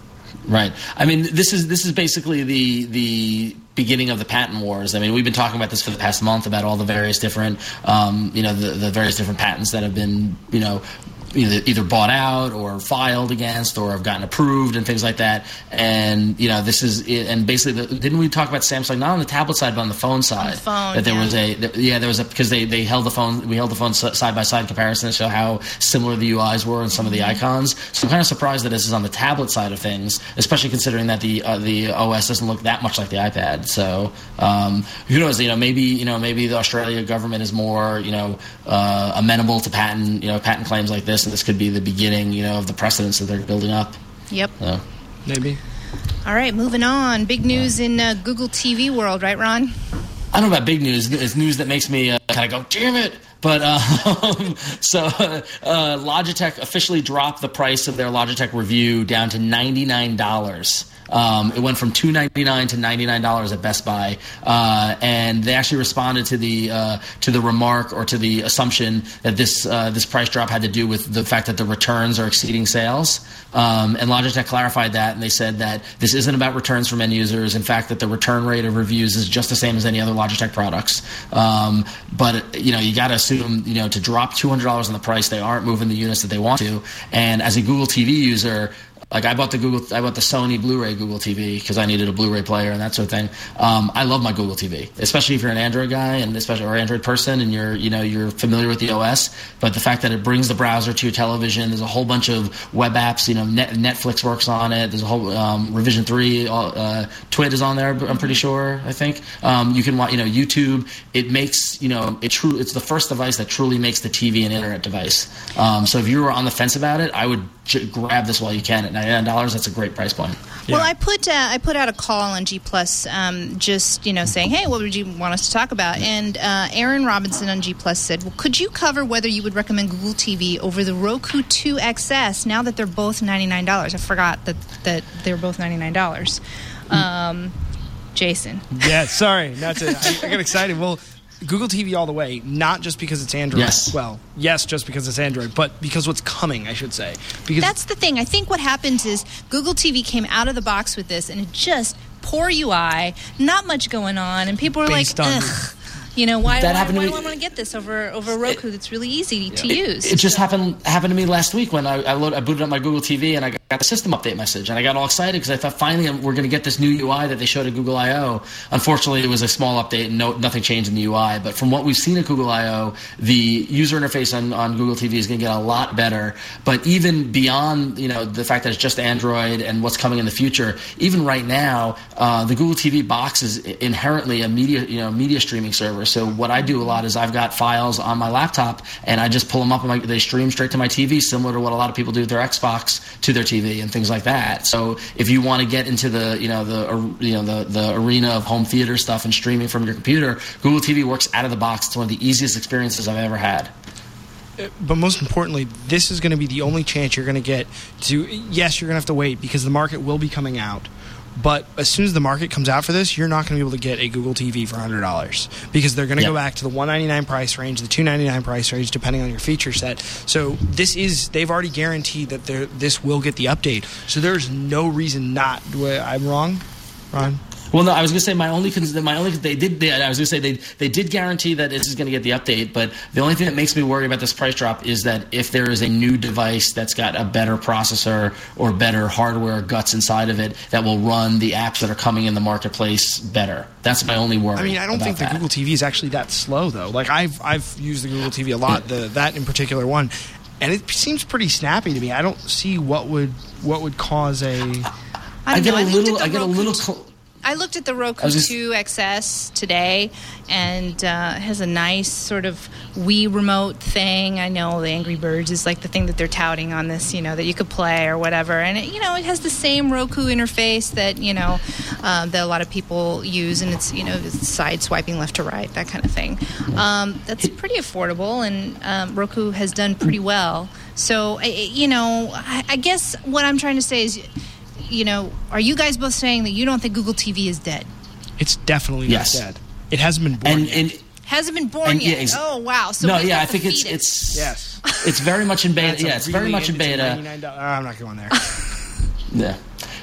Right. I mean, this is this is basically the the beginning of the patent wars. I mean, we've been talking about this for the past month about all the various different, um, you know, the, the various different patents that have been, you know, either, either bought out or filed against or have gotten approved and things like that. And, you know, this is, and basically, the, didn't we talk about Samsung, not on the tablet side, but on the phone side? On the phone, that there yeah. was a, that, yeah, there was a, because they, they held the phone, we held the phone side by side comparison to show how similar the U Is were and some of the icons. So I'm kind of surprised that this is on the tablet side of things, especially considering that the, uh, the O S doesn't look that much like the iPad. So, um, who knows, you know, maybe, you know, maybe the Australia government is more, you know, uh, amenable to patent, you know, patent claims like this, and this could be the beginning, you know, of the precedents that they're building up. Yep. So. Maybe. All right, moving on. Big news in uh, Google T V world, right, Ron? I don't know about big news. It's news that makes me uh, kind of go, damn it. But um, so uh, uh, Logitech officially dropped the price of their Logitech Review down to ninety-nine dollars. Um, it went from two ninety-nine to ninety-nine dollars at Best Buy, uh, and they actually responded to the uh, to the remark or to the assumption that this uh, this price drop had to do with the fact that the returns are exceeding sales. Um, and Logitech clarified that, and they said that this isn't about returns from end users. In fact, that the return rate of reviews is just the same as any other Logitech products. Um, but you know, you got to assume, you know, to drop two hundred dollars on the price, they aren't moving the units that they want to. And as a Google T V user, like I bought the Google, I bought the Sony Blu-ray Google T V because I needed a Blu-ray player and that sort of thing. Um, I love my Google T V, especially if you're an Android guy and especially or Android person and you're, you know, you're familiar with the O S. But the fact that it brings the browser to your television, there's a whole bunch of web apps. You know, Net, Netflix works on it. There's a whole um, Revision three, uh, Twit is on there. I'm pretty sure. I think um, you can watch, you know, YouTube. It makes, you know, it true. It's the first device that truly makes the T V an internet device. Um, so if you were on the fence about it, I would j- grab this while you can at ninety-nine dollars. That's a great price point. Yeah. Well, I put uh, I put out a call on G Plus, um, just you know saying, hey, what would you want us to talk about? And uh, Aaron Robinson on G Plus said, well, could you cover whether you would recommend Google T V over the Roku two X S now that they're both ninety-nine dollars? I forgot that that they're both ninety-nine dollars. Um, Jason. Yeah, sorry, not to. I, I got excited. Well, Google T V all the way, not just because it's Android. Yes. Well, yes, just because it's Android, but because what's coming, I should say. Because that's the thing. I think what happens is Google T V came out of the box with this, and it just poor U I, not much going on, and people are like, ugh. You know, why, why, why do I want to get this over over Roku that's really easy to it, use? It just happened happened to me last week when I I, load, I booted up my Google T V and I got the system update message, and I got all excited because I thought finally we're going to get this new U I that they showed at Google I O. Unfortunately, it was a small update and no, nothing changed in the U I. But from what we've seen at Google I O, the user interface on, on Google T V is going to get a lot better. But even beyond, you know, the fact that it's just Android and what's coming in the future, even right now, uh, the Google T V box is inherently a media, you know, media streaming server. So what I do a lot is I've got files on my laptop and I just pull them up and my, they stream straight to my T V, similar to what a lot of people do with their Xbox to their T V and things like that. So if you want to get into the, you know, the, you know, the, the arena of home theater stuff and streaming from your computer, Google T V works out of the box. It's one of the easiest experiences I've ever had. But most importantly, this is going to be the only chance you're going to get to, yes, you're going to have to wait because the market will be coming out. But as soon as the market comes out for this, you're not going to be able to get a Google T V for one hundred dollars because they're going to yep. go back to the one ninety-nine price range, the two ninety-nine price range, depending on your feature set. So this is, they've already guaranteed that this will get the update. So there's no reason not. Do I, I'm wrong, Ron? Well, no, I was going to say my only my only they did they, I was going to say they they did guarantee that this is going to get the update, but the only thing that makes me worry about this price drop is that if there is a new device that's got a better processor or better hardware guts inside of it that will run the apps that are coming in the marketplace better. That's my only worry. I mean, I don't think the that. Google T V is actually that slow though. Like I've I've used the Google T V a lot, the that in particular one, and it seems pretty snappy to me. I don't see what would what would cause a. I, I get know, a I little. I get a Roku little. t- Cl- I looked at the Roku just, two X S today, and uh, it has a nice sort of Wii remote thing. I know the Angry Birds is like the thing that they're touting on this, you know, that you could play or whatever. And, it, you know, it has the same Roku interface that, you know, uh, that a lot of people use, and it's, you know, it's side swiping left to right, that kind of thing. Um, that's pretty affordable, and um, Roku has done pretty well. So, you know, I, I guess what I'm trying to say is, you know, are you guys both saying that you don't think Google T V is dead? It's definitely yes. not dead. It hasn't been born and, yet. And, hasn't been born and, yet. Yeah, ex- oh wow! So no, yeah, I think it's it's yes, it's very much in beta. That's yeah, it's really, very much in beta. ninety-nine dollars. Oh, I'm not going there. Yeah.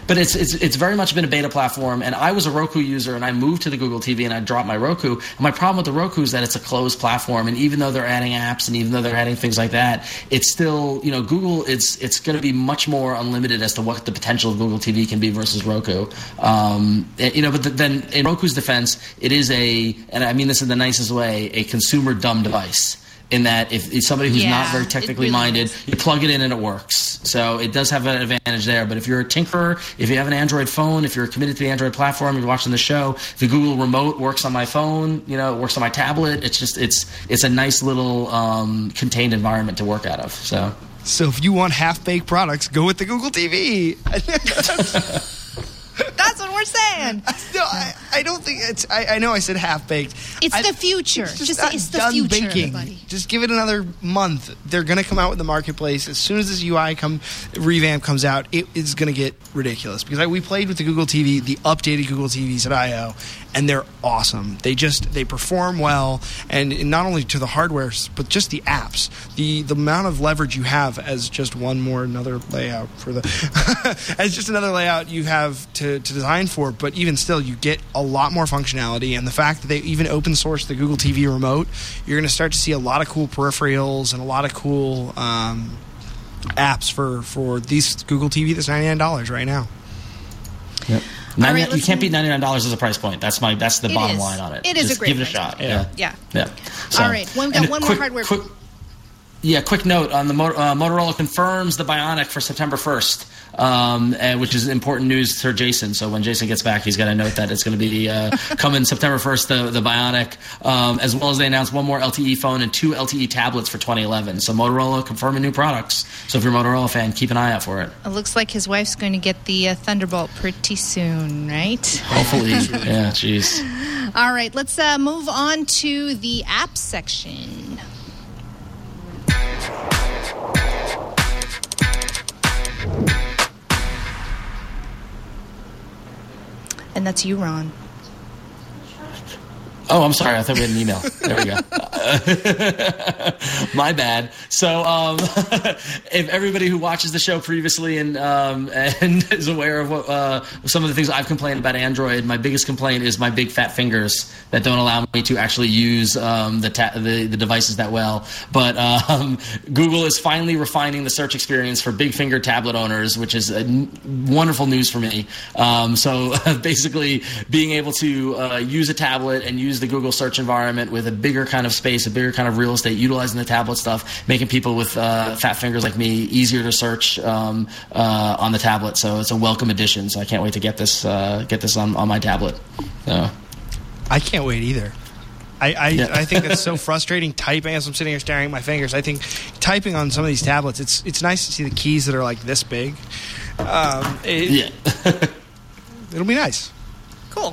but it's it's it's very much been a beta platform. And I was a Roku user, and I moved to the Google T V, and I dropped my Roku. And my problem with the Roku is that it's a closed platform, and even though they're adding apps, and even though they're adding things like that, it's still, you know, Google. It's it's going to be much more unlimited as to what the potential of Google T V can be versus Roku. Um, you know, but the, then in Roku's defense, it is a, and I mean this in the nicest way, a consumer dumb device. In that, if, if somebody who's yeah, not very technically really minded, is. you plug it in and it works. So it does have an advantage there. But if you're a tinkerer, if you have an Android phone, if you're committed to the Android platform, you're watching the show, the Google Remote works on my phone, you know, it works on my tablet. It's just it's it's a nice little um, contained environment to work out of. So, so if you want half-baked products, go with the Google T V. That's what we're saying. No, I, I don't think it's. I, I know I said half baked. It's I, the future. It's just, just not it's the done future, baking. everybody. Just give it another month. They're going to come out with the marketplace as soon as this U I come revamp comes out. It is going to get ridiculous because I, we played with the Google T V, the updated Google T Vs at I O, and they're awesome. They just they perform well, and not only to the hardware but just the apps. The the amount of leverage you have as just one more another layout for the as just another layout you have to, to design for. But even still, you get a lot more functionality, and the fact that they even open source the Google T V remote, you're going to start to see a lot of cool peripherals and a lot of cool um, apps for, for these Google T V that's ninety-nine dollars right now. Yep. ninety, right, you can't beat ninety-nine dollars as a price point. That's my that's the It bottom is. line on it. It is Just a great give it a price shot. point. Yeah, Yeah. yeah. So, All right, well, we've got and one quick, more hardware. Quick, yeah, quick note on the Mot- uh, Motorola confirms the Bionic for September first, um, and, which is important news for Jason. So when Jason gets back, he's got to note that it's going to be uh, coming September first, the, the Bionic, um, as well as they announced one more L T E phone and two L T E tablets for twenty eleven. So Motorola confirming new products. So if you're a Motorola fan, keep an eye out for it. It looks like his wife's going to get the uh, Thunderbolt pretty soon, right? Hopefully. Yeah, jeez. All right, let's uh, move on to the app section. And that's you, Ron. Oh, I'm sorry. I thought we had an email. There we go. My bad. So, um, if everybody who watches the show previously and um, and is aware of what, uh, some of the things I've complained about Android, my biggest complaint is my big fat fingers that don't allow me to actually use um, the, ta- the the devices that well. But um, Google is finally refining the search experience for big finger tablet owners, which is a n- wonderful news for me. Um, so, basically, being able to uh, use a tablet and use the Google search environment with a bigger kind of space, a bigger kind of real estate, utilizing the tablet stuff, making people with uh, fat fingers like me easier to search um, uh, on the tablet. So it's a welcome addition. So I can't wait to get this uh, get this on, on my tablet. So. I can't wait either. I I, Yeah. I think that's so frustrating typing as I'm sitting here staring at my fingers. I think typing on some of these tablets, it's it's nice to see the keys that are like this big. Um, it, Yeah. It'll be nice. Cool.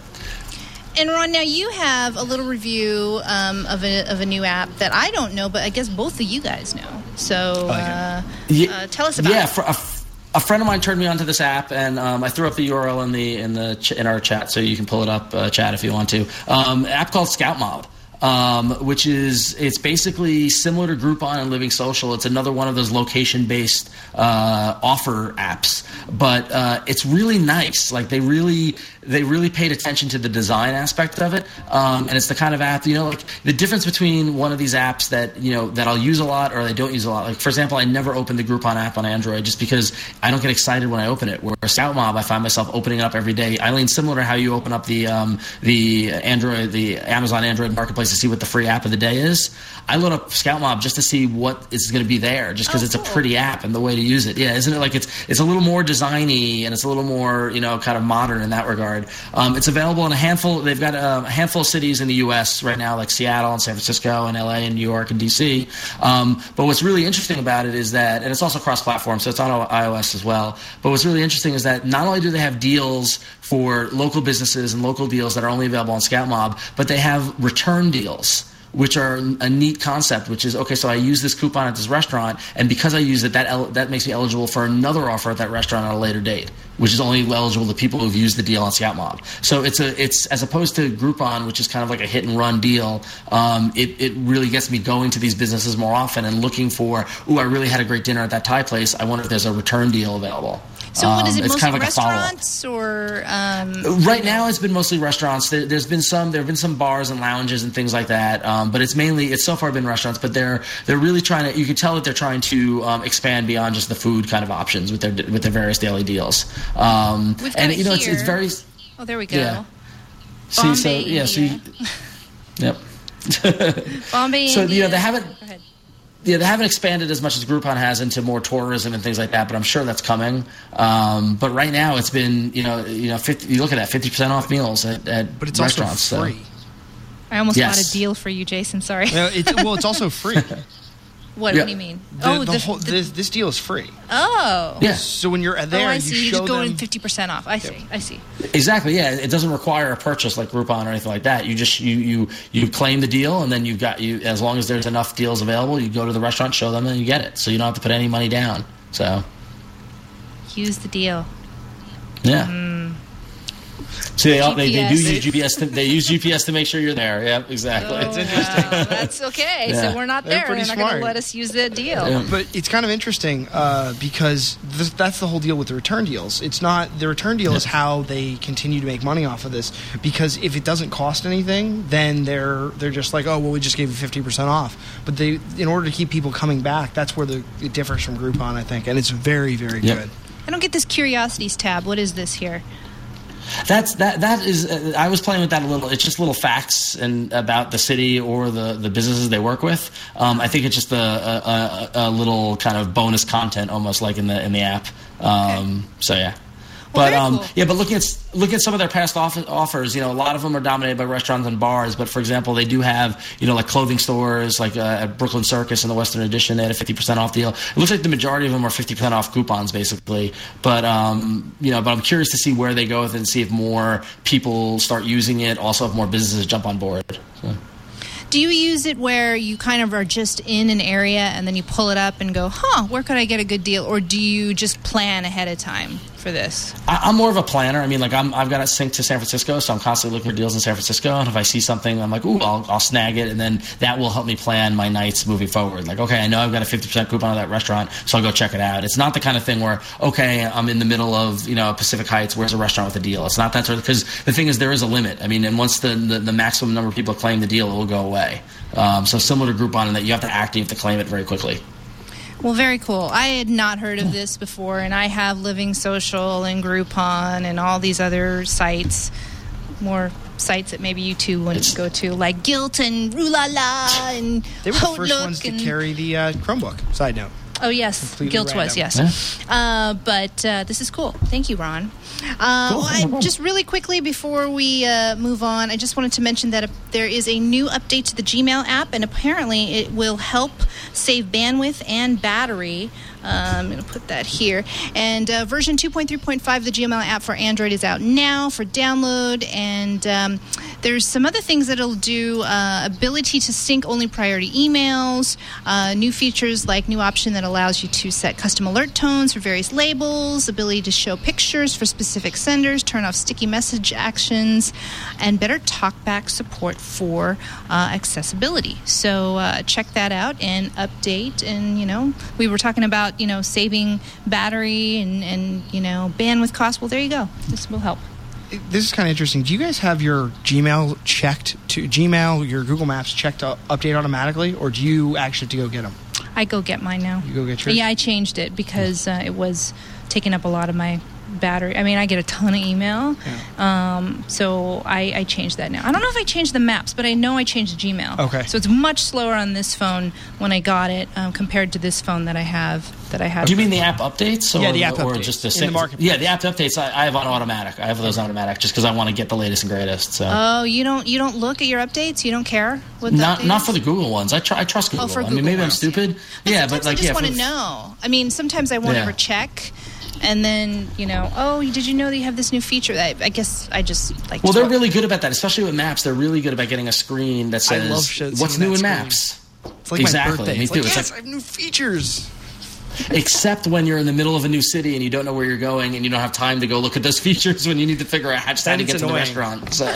And Ron, now you have a little review um, of a of a new app that I don't know, but I guess both of you guys know. So uh, Yeah. uh, tell us about yeah, it. for a, a friend of mine turned me onto this app, and um, I threw up the U R L in the in the ch- in our chat, so you can pull it up, uh, chat, if you want to. Um, an app called Scout Mob. Um, which is, it's basically similar to Groupon and Living Social. It's another one of those location-based uh, offer apps, but uh, it's really nice. Like they really, they really paid attention to the design aspect of it, um, and it's the kind of app, you know, like the difference between one of these apps that you know that I'll use a lot or I don't use a lot. Like for example, I never open the Groupon app on Android just because I don't get excited when I open it. Where Scout Mob, I find myself opening it up every day. Eileen, similar to how you open up the um, the Android, the Amazon Android Marketplace to see what the free app of the day is. I load up Scout Mob just to see what is going to be there, just because Oh, it's cool. a pretty app and the way to use it. Yeah, isn't it like it's it's a little more designy and it's a little more, you know, kind of modern in that regard. Um, it's available in a handful. They've got a handful of cities in the U S right now, like Seattle and San Francisco and L A and New York and D C. Um, but what's really interesting about it is that, and it's also cross-platform, so it's on iOS as well. But what's really interesting is that not only do they have deals for local businesses and local deals that are only available on Scout Mob, but they have return deals, which are a neat concept, which is, okay, so I use this coupon at this restaurant, and because I use it, that el- that makes me eligible for another offer at that restaurant at a later date, which is only eligible to people who've used the deal on Scout Mob. So it's a it's as opposed to Groupon, which is kind of like a hit and run deal. Um, it it really gets me going to these businesses more often and looking for, ooh, I really had a great dinner at that Thai place. I wonder if there's a return deal available. So what is it, Um, it's mostly kind of like a follow-up. restaurants or... Um, Right now, it's been mostly restaurants. There, there's been some, there have been some bars and lounges and things like that. Um, but it's mainly, it's so far been restaurants. But they're they're really trying to. You can tell that they're trying to um, expand beyond just the food kind of options with their with their various daily deals. Um, We've got and it you know, here. it's, it's very. Oh, there we go. Yeah. See, so Bombay, yeah, so you, India. yep. Bombay, So India. you know they haven't. Go ahead. Yeah, they haven't expanded as much as Groupon has into more tourism and things like that, but I'm sure that's coming. Um, but right now, it's been you know you know fifty, you look at that fifty percent off meals at, at But it's restaurants. also free. So. I almost Yes. bought a deal for you, Jason. Sorry. No, it's, well, it's also free. What, Yeah. what do you mean? The, oh, the the, whole, the- this, this deal is free. oh. Yeah. So when you're Oh, there, I you see. You show just go them. in fifty percent off. I see. I see. Exactly. Yeah, it doesn't require a purchase like Groupon or anything like that. You just you you you claim the deal, and then you've got you as long as there's enough deals available, you go to the restaurant, show them, and you get it. So you don't have to put any money down. So Use the deal. yeah. Mm. So they, all- they they do G P S. use G P S. To, they use G P S to make sure you're there. Yeah, exactly. Oh, wow. That's okay. Yeah. So we're not They're there. pretty They're not going smart. to let us use that deal. Yeah. But it's kind of interesting uh, because this, that's the whole deal with the return deals. It's not the return deal is how they continue to make money off of this. Because if it doesn't cost anything, then they're they're just like, oh well, we just gave you fifty percent off. But they, in order to keep people coming back, that's where the, it differs from Groupon, I think, and it's very very Yep. good. I don't get this curiosities tab. What is this here? That's that. That is. Uh, I was playing with that a little. It's just little facts and about the city or the, the businesses they work with. Um, I think it's just a, a, a, a little kind of bonus content, almost like in the in the app. Um, so yeah. Well, But very um, cool. yeah, but looking at looking at some of their past off- offers, you know, a lot of them are dominated by restaurants and bars. But for example, they do have, you know, like clothing stores, like uh, at Brooklyn Circus and the Western Addition, they had a fifty percent off deal. It looks like the majority of them are fifty percent off coupons, basically. But um, you know, but I'm curious to see where they go with it and see if more people start using it. Also, if more businesses jump on board. So. Do you use it where you kind of are just in an area and then you pull it up and go, huh, where could I get a good deal? Or do you just plan ahead of time for this? I, I'm more of a planner. I mean, like I'm, I've got it synced to San Francisco, so I'm constantly looking for deals in San Francisco. And if I see something, I'm like, ooh, I'll, I'll snag it, and then that will help me plan my nights moving forward. Like, okay, I know I've got a fifty percent coupon on that restaurant, so I'll go check it out. It's not the kind of thing where, okay, I'm in the middle of you know Pacific Heights, where's a restaurant with a deal? It's not that sort of, because the thing is, there is a limit. I mean, and once the, the, the maximum number of people claim the deal, it will go away. Um, so similar to Groupon in that you have to act and you have to claim it very quickly. Well, very cool. I had not heard of this before, and I have Living Social and Groupon and all these other sites, more sites that maybe you two wouldn't It's- go to, like Guilt and Rue La La and They were the first Outlook ones to and- carry the uh, Chromebook. Side note. Oh, yes. Completely Guilt was, random. yes. Uh, but uh, this is cool. Thank you, Ron. Uh, Cool. well, I, just really quickly before we uh, move on, I just wanted to mention that uh, there is a new update to the Gmail app, and apparently it will help save bandwidth and battery. Uh, I'm going to put that here. And uh, version two point three point five of the Gmail app for Android is out now for download. And um, there's some other things that it'll do. Uh, ability to sync only priority emails. Uh, new features like new option that allows you to set custom alert tones for various labels. Ability to show pictures for specific senders. Turn off sticky message actions. And better talkback support for uh, accessibility. So uh, check that out and update. And, you know, we were talking about, you know, saving battery and, and, you know, bandwidth costs. Well, there you go. This will help. This is kind of interesting. Do you guys have your Gmail checked to Gmail, your Google Maps checked to update automatically, or do you actually have to go get them? I go get mine now. You go get yours? Yeah, I changed it because uh, it was taking up a lot of my battery. I mean, I get a ton of email, Yeah. um, so I, I changed that now. I don't know if I changed the maps, but I know I changed the Gmail. Okay. So it's much slower on this phone when I got it um, compared to this phone that I have. That I have. Do you mean the app updates? Or, Yeah, the app or updates just the in sync? the marketplace. Yeah, the app updates. I, I have on automatic. I have those on automatic just because I want to get the latest and greatest. So Oh, you don't you don't look at your updates? You don't care what the not update not is? for the Google ones. I try. I trust Google. Oh, for I Google mean, maybe I'm ones, stupid. But Yeah, sometimes but like I just yeah, want to for- know. I mean, sometimes I won't Yeah. ever check, and then you know, oh, did you know that you have this new feature? I, I guess I just like. Well, to they're look. really good about that, especially with Maps. They're really good about getting a screen that I says love shit- what's seeing new that in screen. Maps. It's like Exactly, my birthday. me It's too. like, It's yes, like- I have new features. Except when you're in the middle of a new city and you don't know where you're going and you don't have time to go look at those features when you need to figure out how, just how Then to it's get to the annoying. restaurant. So,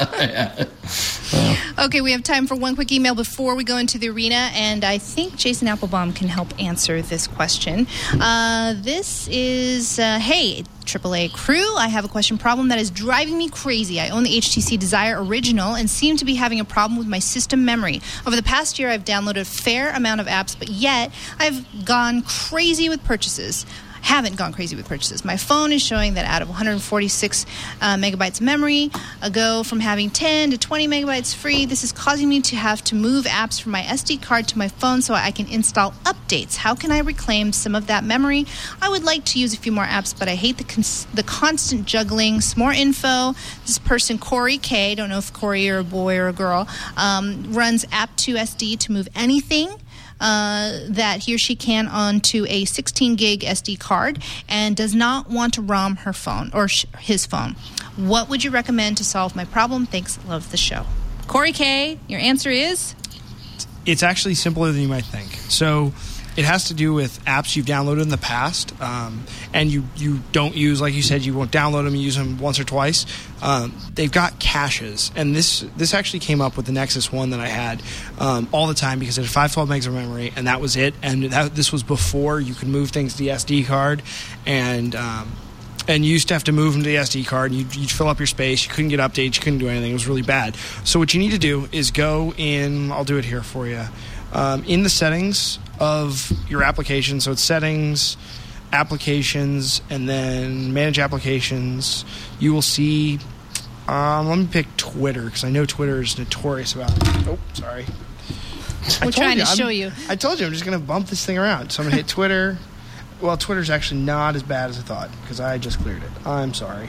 yeah. Okay, we have time for one quick email before we go into the arena, and I think Jason Applebaum can help answer this question. Uh, this is, uh, hey, triple A crew. I have a question problem that is driving me crazy. I own the H T C Desire Original and seem to be having a problem with my system memory. Over the past year, I've downloaded a fair amount of apps, but yet I've gone crazy with purchases. Haven't gone crazy with purchases. My phone is showing that out of one hundred forty-six uh, megabytes of memory, I go from having ten to twenty megabytes free. This is causing me to have to move apps from my S D card to my phone so I can install updates. How can I reclaim some of that memory? I would like to use a few more apps, but I hate the cons- the constant juggling. Some more info. This person, Corey K, don't know if Corey or a boy or a girl, um, runs app to S D to move anything Uh, that he or she can onto a sixteen gig S D card and does not want to ROM her phone or sh- his phone. What would you recommend to solve my problem? Thanks. Love the show. Corey K, your answer is? It's actually simpler than you might think. So it has to do with apps you've downloaded in the past, um, and you, you don't use, like you said, you won't download them, you use them once or twice. Um, they've got caches, and this this actually came up with the Nexus One that I had um, all the time because it had five twelve megs of memory, and that was it. And that, this was before you could move things to the S D card, and um, and you used to have to move them to the S D card. You'd, you'd fill up your space. You couldn't get updates. You couldn't do anything. It was really bad. So what you need to do is go in. I'll do it here for you. Um, in the settings of your application, so it's settings, applications, and then manage applications, you will see, um, let me pick Twitter, because I know Twitter is notorious about it. Oh, sorry. We're trying you, to I'm, show you. I told you I'm just going to bump this thing around. So I'm going to hit Twitter. Well, Twitter's actually not as bad as I thought, because I just cleared it. I'm sorry.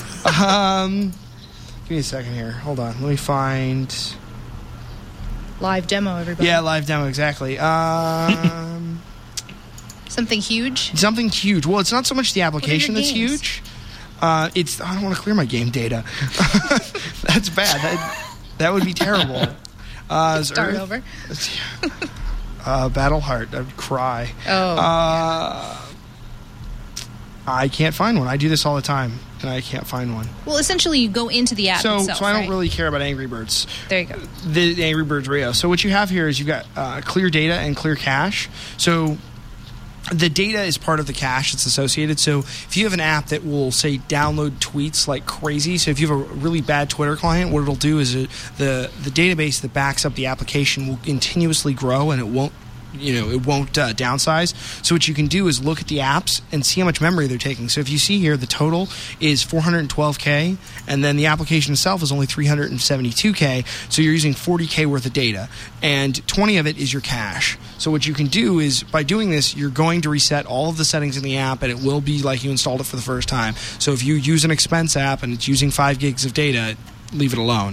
um, give me a second here. Hold on. Let me find... Live demo, everybody. Yeah, live demo, exactly. Um, something huge? Something huge. Well, it's not so much the application that's games? huge. Uh, it's I don't want to clear my game data. That's bad. That, that would be terrible. Uh, Start Earth, over. uh, Battle Heart. I'd cry. Oh. Uh, I can't find one. I do this all the time, and I can't find one. Well, essentially, you go into the app so, itself, So I don't right? really care about Angry Birds. There you go. The, the Angry Birds Rio. So what you have here is you've got uh, clear data and clear cache. So the data is part of the cache that's associated. So if you have an app that will, say, download tweets like crazy, so if you have a really bad Twitter client, what it'll do is it, the, the database that backs up the application will continuously grow, and it won't you know, it won't uh, downsize. So what you can do is look at the apps and see how much memory they're taking. So if you see here, the total is four hundred twelve K, and then the application itself is only three hundred seventy-two K. So you're using forty K worth of data, and twenty of it is your cache. So what you can do is, by doing this, you're going to reset all of the settings in the app, and it will be like you installed it for the first time. So if you use an expense app and it's using five gigs of data, leave it alone.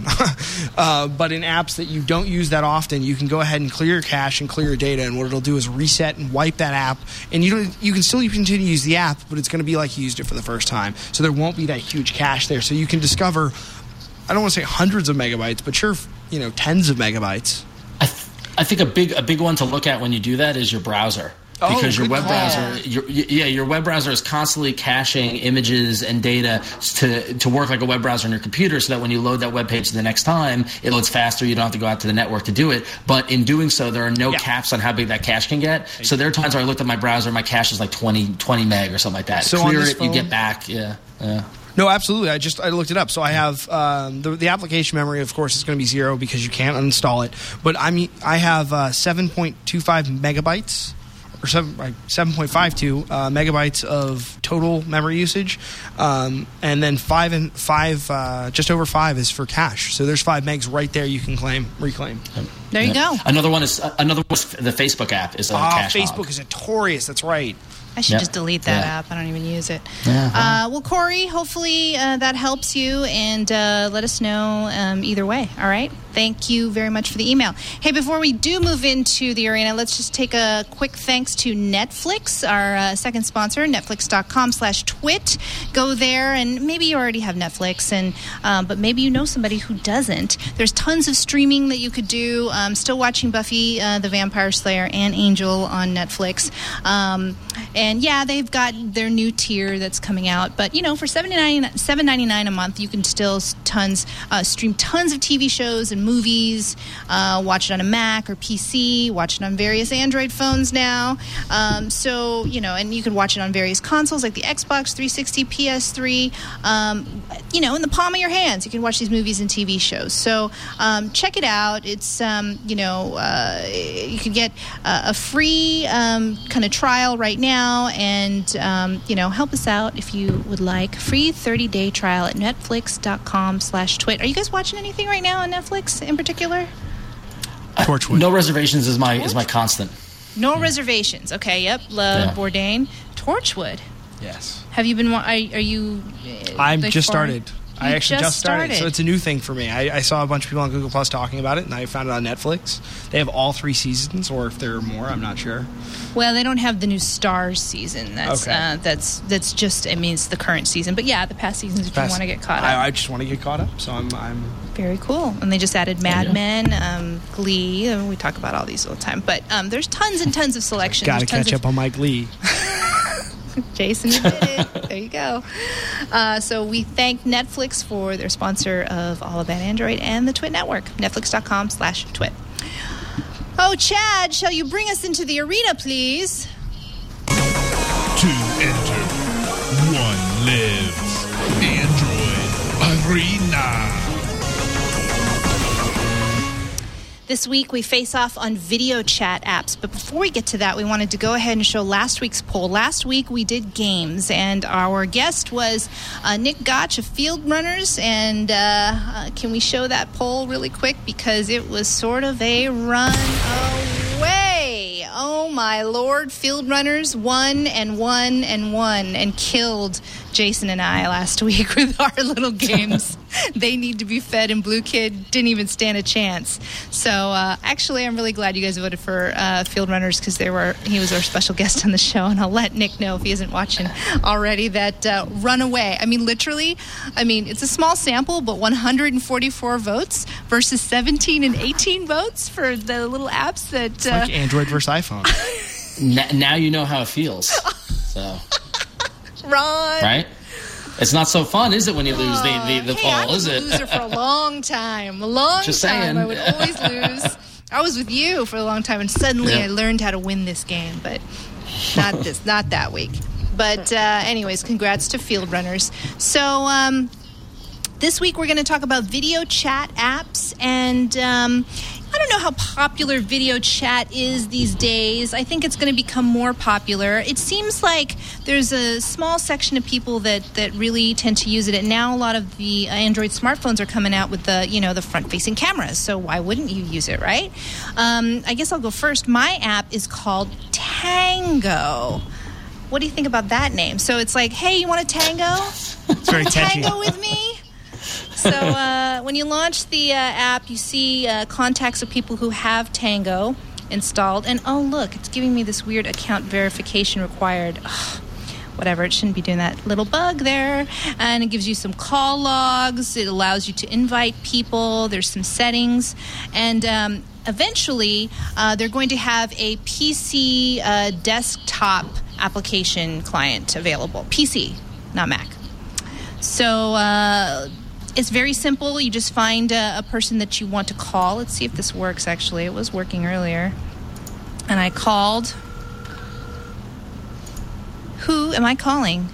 uh, but in apps that you don't use that often, you can go ahead and clear your cache and clear your data, and what it'll do is reset and wipe that app, and you don't, you can still continue to use the app, but it's going to be like you used it for the first time. So there won't be that huge cache there. So you can discover, I don't want to say hundreds of megabytes, but sure, you know, tens of megabytes. I, th- I think a big a big one to look at when you do that is your browser. Because oh, your web call. browser, your, yeah, your web browser is constantly caching images and data to to work like a web browser on your computer, so that when you load that web page the next time, it loads faster. You don't have to go out to the network to do it. But in doing so, there are no yeah. caps on how big that cache can get. So there are times where I looked at my browser, my cache is like twenty, twenty meg or something like that. So Clear on this it, phone, you get back. Yeah, yeah. No, absolutely. I just I looked it up. So I have um, the the application memory, of course, is going to be zero because you can't uninstall it. But I mean, I have uh, seven point two five megabytes. Or seven point five two uh, megabytes of total memory usage, um, and then five and five, uh, just over five is for cache. So there's five megs right there you can claim, reclaim. There you yeah. go. Another one is uh, another one is the Facebook app is a ah, cache Facebook hog. is notorious. That's right. I should Yep. just delete that Yeah. app. I don't even use it. Yeah. Uh, well, Corey, hopefully uh, that helps you, and uh, let us know um, either way. All right? Thank you very much for the email. Hey, before we do move into the arena, let's just take a quick thanks to Netflix, our uh, second sponsor, netflix.com slash twit. Go there, and maybe you already have Netflix, and um, but maybe you know somebody who doesn't. There's tons of streaming that you could do. Um, still watching Buffy uh, the Vampire Slayer and Angel on Netflix. Um, and yeah, they've got their new tier that's coming out. But you know, for seven ninety-nine a month, you can still tons uh, stream tons of T V shows and movies. Uh, watch it on a Mac or P C. Watch it on various Android phones now. Um, so you know, and you can watch it on various consoles like the Xbox three sixty, P S three. Um, you know, in the palm of your hands, you can watch these movies and T V shows. So um, check it out. It's um, you know, uh, you can get uh, a free um, kind of trial right now, and um, you know, help us out if you would like. Free thirty-day trial at netflix.com slash twit. Are you guys watching anything right now on Netflix in particular? Torchwood. No reservations is my is my constant. No reservations. Okay, yep. La Yeah. Bourdain. Torchwood. Yes. Have you been? Are, are you? Uh, I'm like just far- started. You I actually just started. started. So it's a new thing for me. I, I saw a bunch of people on Google Plus talking about it, and I found it on Netflix. They have all three seasons, or if there are more, I'm not sure. Well, they don't have the new Stars season. That's Okay. uh, that's that's just. I mean, it's the current season. But yeah, the past seasons if Past- you want to get caught up. I, I just want to get caught up, so I'm. I'm Very cool. And they just added Mad Yeah. Men, um, Glee. Uh, We talk about all these all the time. But um, there's tons and tons of selections. got to There's tons catch of- up on my Glee. Jason, you did it. There you go. Uh, so we thank Netflix for their sponsor of All About Android and the Twit Network. Netflix.com slash twit. Oh, Chad, shall you bring us into the arena, please? To enter, one lives. Android Arena. This week we face off on video chat apps. But before we get to that, we wanted to go ahead and show last week's poll. Last week we did games, and our guest was uh, Nick Gotch of Field Runners. And uh, uh, can we show that poll really quick? Because it was sort of a run away. Oh, my Lord. Field Runners won and won and won and killed Jason and I last week with our little games. They need to be fed, and Blue Kid didn't even stand a chance. So uh, actually, I'm really glad you guys voted for uh, Field Runners, because they were he was our special guest on the show, and I'll let Nick know if he isn't watching already that uh, Runaway. I mean, literally, I mean, it's a small sample, but one hundred forty-four votes versus seventeen and eighteen votes for the little apps that. It's Uh, like Android versus iPhone. N- now you know how it feels. So Ron. right. It's not so fun, is it, when you lose the, the, the hey, I poll, was is a it? loser for a long time. A long Just time. saying. I would always lose. I was with you for a long time, and suddenly Yeah. I learned how to win this game, but not this, not that week. But uh, anyways, congrats to Field Runners. So um, this week we're going to talk about video chat apps, and um, I don't know how popular video chat is these days. I think it's going to become more popular. It seems like there's a small section of people that, that really tend to use it, and now a lot of the Android smartphones are coming out with the, you know, the front-facing cameras. So why wouldn't you use it, right? Um, I guess I'll go first. My app is called Tango. What do you think about that name? So it's like, hey, you want a tango? It's very catchy. Tango with me? So uh, when you launch the uh, app, you see uh, contacts of people who have Tango installed. And, oh, look, it's giving me this weird account verification required. Ugh, whatever, it shouldn't be doing that. Little bug there. And it gives you some call logs. It allows you to invite people. There's some settings. And um, eventually, uh, they're going to have a P C uh, desktop application client available. P C, not Mac. So uh, it's very simple. You just find a, a person that you want to call. Let's see if this works, actually. It was working earlier. And I called. Who am I calling?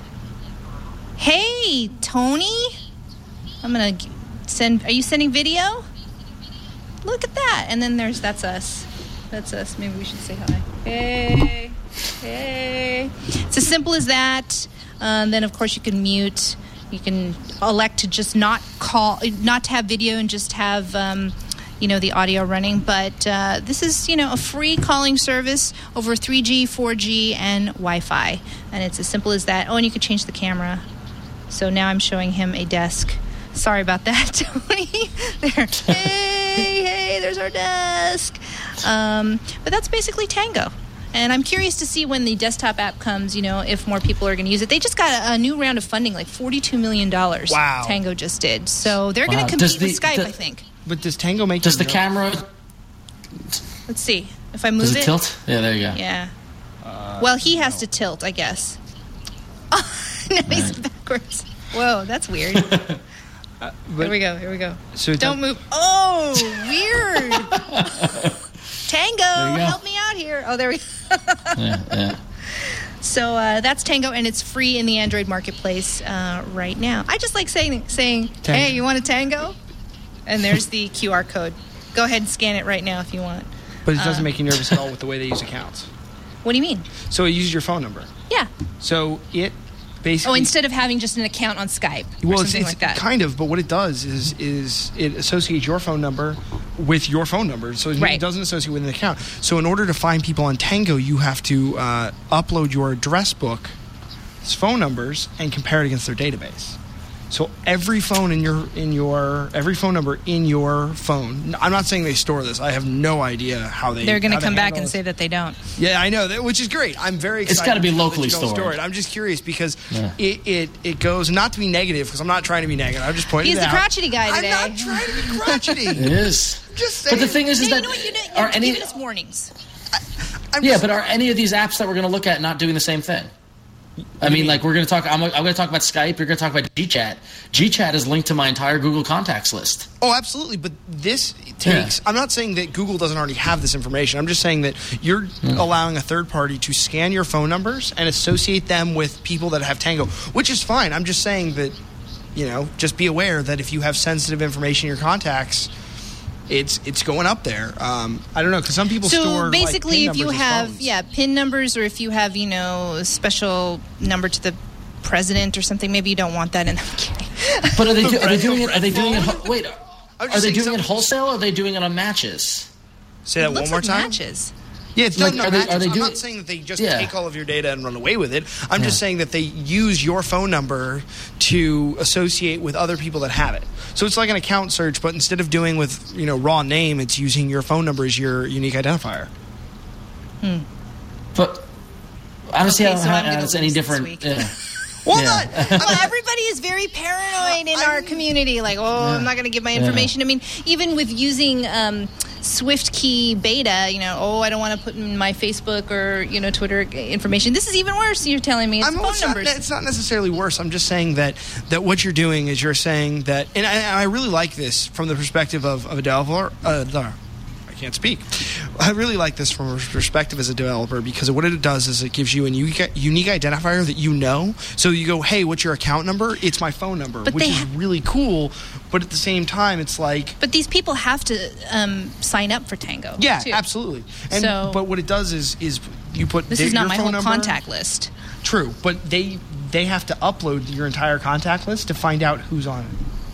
Hey, Tony? I'm going to send... Are you sending video? Look at that. And then there's... That's us. That's us. Maybe we should say hi. Hey. Hey. It's as simple as that. Um, then, of course, you can mute. You can elect to just not call, not to have video, and just have, um, you know, the audio running. But uh, this is, you know, a free calling service over three G, four G, and Wi-Fi. And it's as simple as that. Oh, and you can change the camera. So now I'm showing him a desk. Sorry about that, Tony. There. Hey, hey, there's our desk. Um, but that's basically Tango. And I'm curious to see when the desktop app comes, you know, if more people are going to use it. They just got a, a new round of funding, like forty-two million dollars. Wow. Tango just did. So they're going Wow. to compete Does the- with Skype, the- I think. But does Tango make Does you the nervous? camera... Let's see. If I move Does it. it tilt? Yeah, there you go. Yeah. Uh, Uh, well, he has no. to tilt, I guess. Oh, no, he's backwards. Whoa, that's weird. uh, but, here we go. Here we go. So Don't move. Oh, weird. Tango, help me out here. Oh, there we go. yeah, yeah. So uh, that's Tango, and it's free in the Android marketplace uh, right now. I just like saying, saying hey, you want a Tango? And there's the Q R code. Go ahead and scan it right now if you want. But it doesn't uh, make you nervous at all with the way they use accounts. What do you mean? So it uses your phone number. Yeah. So it basically... Oh, instead of having just an account on Skype or well, something it's, like that. Kind of, but what it does is is it associates your phone number with your phone number, so it right. doesn't associate with an account. So in order to find people on Tango, you have to uh, upload your address book, phone numbers, and compare it against their database. So every phone in your in your every phone number in your phone. I'm not saying they store this. I have no idea how they. They're going how to they come back handle and this. say that they don't. Yeah, I know that, which is great. I'm very excited. It's got to be that locally you don't stored. Store it. I'm just curious because Yeah. it, it it goes not to be negative because I'm not trying to be negative. I'm just pointing He's it the out. crotchety guy today. I'm not trying to be crotchety. It is. Just saying. But the thing is, is Yeah, that you know what? You know, are you're any giving us warnings. I'm yeah, just- but are any of these apps that we're going to look at not doing the same thing? I mean, like we're going to talk. I'm, I'm going to talk about Skype. You're going to talk about GChat. GChat is linked to my entire Google Contacts list. Oh, absolutely. But this takes. Yeah. I'm not saying that Google doesn't already have this information. I'm just saying that you're Mm. allowing a third party to scan your phone numbers and associate them with people that have Tango, which is fine. I'm just saying that, you know, just be aware that if you have sensitive information in your contacts, it's it's going up there. Um, I don't know because some people So store basically, like, if you PIN numbers as have phones. yeah PIN numbers, or if you have you know a special number to the president or something, maybe you don't want that in. I'm kidding. But are they, do, are they Red- doing it? Are they Red doing it? phone? ho- Wait, I'm are just they saying doing it some- wholesale? Or are they doing it on matches? Say that It one looks more like time. matches. Yeah, it's Like, done are they- are matches. they I'm doing- not saying that they just Yeah. take all of your data and run away with it. I'm just Yeah. saying that they use your phone number to associate with other people that have it. So it's like an account search, but instead of doing with you know raw name, it's using your phone number as your unique identifier. But I don't see Okay, how, so how, I'm how gonna it's any lose this different. week. Yeah. Well, Yeah. not. Well, everybody is very paranoid in our community. Like, oh, I'm not going to give my information. I mean, even with using um, Swift Key Beta, you know, oh, I don't want to put in my Facebook or you know Twitter information. This is even worse. You're telling me it's I'm phone also, numbers. it's not necessarily worse. I'm just saying that, that what you're doing is you're saying that, and I, and I really like this from the perspective of, of a developer. Uh, the- I can't speak. I really like this from a perspective as a developer because what it does is it gives you a unique, unique identifier that you know. So you go, hey, what's your account number? It's my phone number, But which they is ha- really cool. But at the same time, it's like, But these people have to um, sign up for Tango. yeah, too. absolutely. And So- but what it does is is you put This their- is not your my phone whole number. contact list. True, but they they have to upload your entire contact list to find out who's on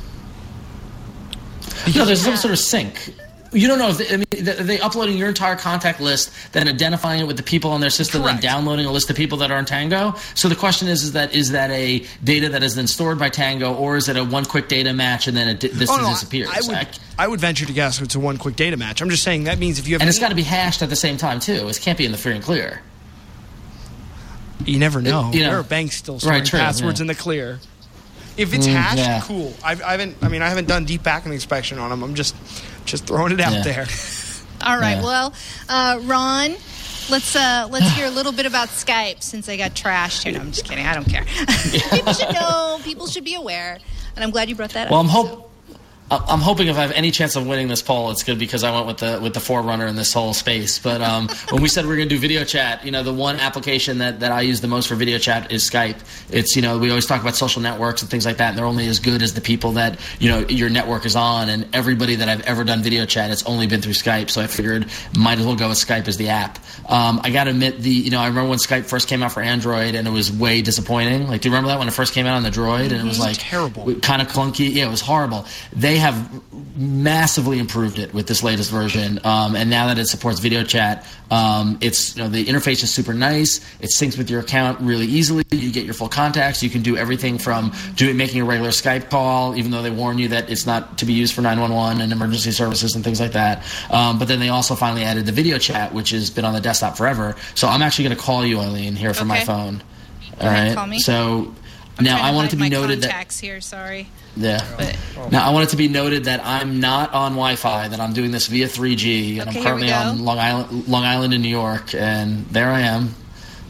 it. No, there's some sort of sync. You don't know if they, I mean, are they uploading your entire contact list, then identifying it with the people on their system, Correct. and downloading a list of people that are on Tango. So the question is: is that is that a data that is then stored by Tango, or is it a one quick data match and then it di- this Oh, no, disappears? I, I would I- I would venture to guess it's a one quick data match. I'm just saying that means if you have and it's any- got to be hashed at the same time too. It can't be in the free and clear. you never know. you know. There are banks still storing Right, true, passwords yeah. in the clear. If it's Mm, hashed, yeah. cool. I've, I haven't. I mean, I haven't done deep backend inspection on them. I'm just just throwing it out Yeah. there. All right. Yeah. Well, uh, Ron, let's uh, let's hear a little bit about Skype since I got trashed here. No, I'm just kidding. I don't care. People should know. People should be aware. And I'm glad you brought that Well, up. I'm hope. I'm hoping if I have any chance of winning this poll, it's good because I went with the with the forerunner in this whole space. But um, when we said we are going to do video chat, you know, the one application that, that I use the most for video chat is Skype. It's, you know, we always talk about social networks and things like that, and they're only as good as the people that, you know, your network is on. And everybody that I've ever done video chat, it's only been through Skype. So I figured might as well go with Skype as the app. Um, I got to admit, the you know, I remember when Skype first came out for Android, and it was way disappointing. Like, do you remember that when it first came out on the Droid, and it was like Terrible. kind of clunky? Yeah, it was horrible. They have massively improved it with this latest version, um, and now that it supports video chat, um, it's you know the interface is super nice. It syncs with your account really easily. You get your full contacts. You can do everything from doing making a regular Skype call, even though they warn you that it's not to be used for nine one one and emergency services and things like that. Um, but then they also finally added the video chat, which has been on the desktop forever. So I'm actually going to call you, Eileen, here from my Okay. phone. Go All ahead, right. call me. So I'm now trying I want it hide to be my noted that. contacts here. Sorry. Yeah. But Now, I want it to be noted that I'm not on Wi-Fi, that I'm doing this via three G, and Okay, I'm here we currently go. on Long Island, Long Island in New York, and there I am.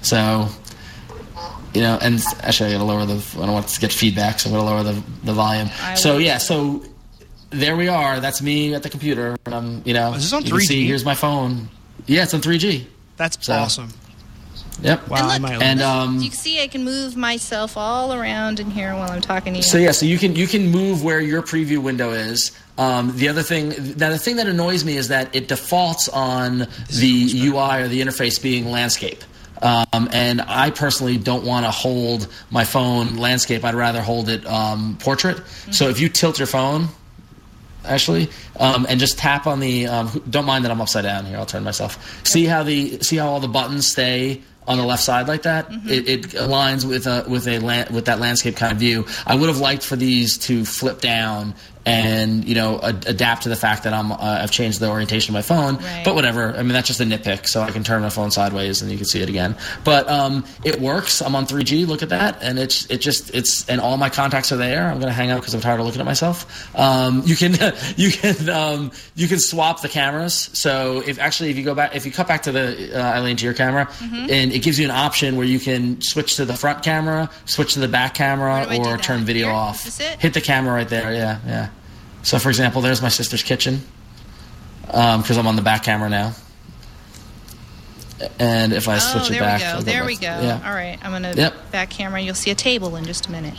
So, you know, and actually I got to lower the. I don't want to get feedback, so I'm going to lower the the volume. I so will. yeah, so there we are. That's me at the computer, and I'm, you know, Is this on you can three G? see, here's my phone. Yeah, it's on three G. That's So- awesome. Yep. Wow, I And might look, And um, you can see I can move myself all around in here while I'm talking to you. So yeah, so you can you can move where your preview window is. Um, the other thing, now the thing that annoys me is that it defaults on the U I or the interface being landscape. Um, and I personally don't want to hold my phone landscape. I'd rather hold it um, portrait. Mm-hmm. So if you tilt your phone, actually, um, and just tap on the. Um, don't mind that I'm upside down here. I'll turn myself. See how the see how all the buttons stay on the left side like that. Mm-hmm. It, it aligns with a with a land, with that landscape kind of view. I would have liked for these to flip down and, you know, ad- adapt to the fact that I'm uh, I've changed the orientation of my phone. Right. But whatever. I mean, that's just a nitpick. So I can turn my phone sideways and you can see it again. But um, it works. I'm on three G. Look at that. And it's it just it's and all my contacts are there. I'm gonna hang out because I'm tired of looking at myself. Um, you can you can um, you can swap the cameras. So if actually if you go back if you cut back to the uh, Eileen to your camera, mm-hmm. and it gives you an option where you can switch to the front camera, switch to the back camera, Where do I do or that? turn video Here? off. Is this it? Hit the camera right there. Yeah, yeah. So, for example, there's my sister's kitchen because um, I'm on the back camera now. And if I switch oh, it there back... we go. I'll There back we to- go. Yeah. All right. I'm going to Yep. back camera. You'll see a table in just a minute.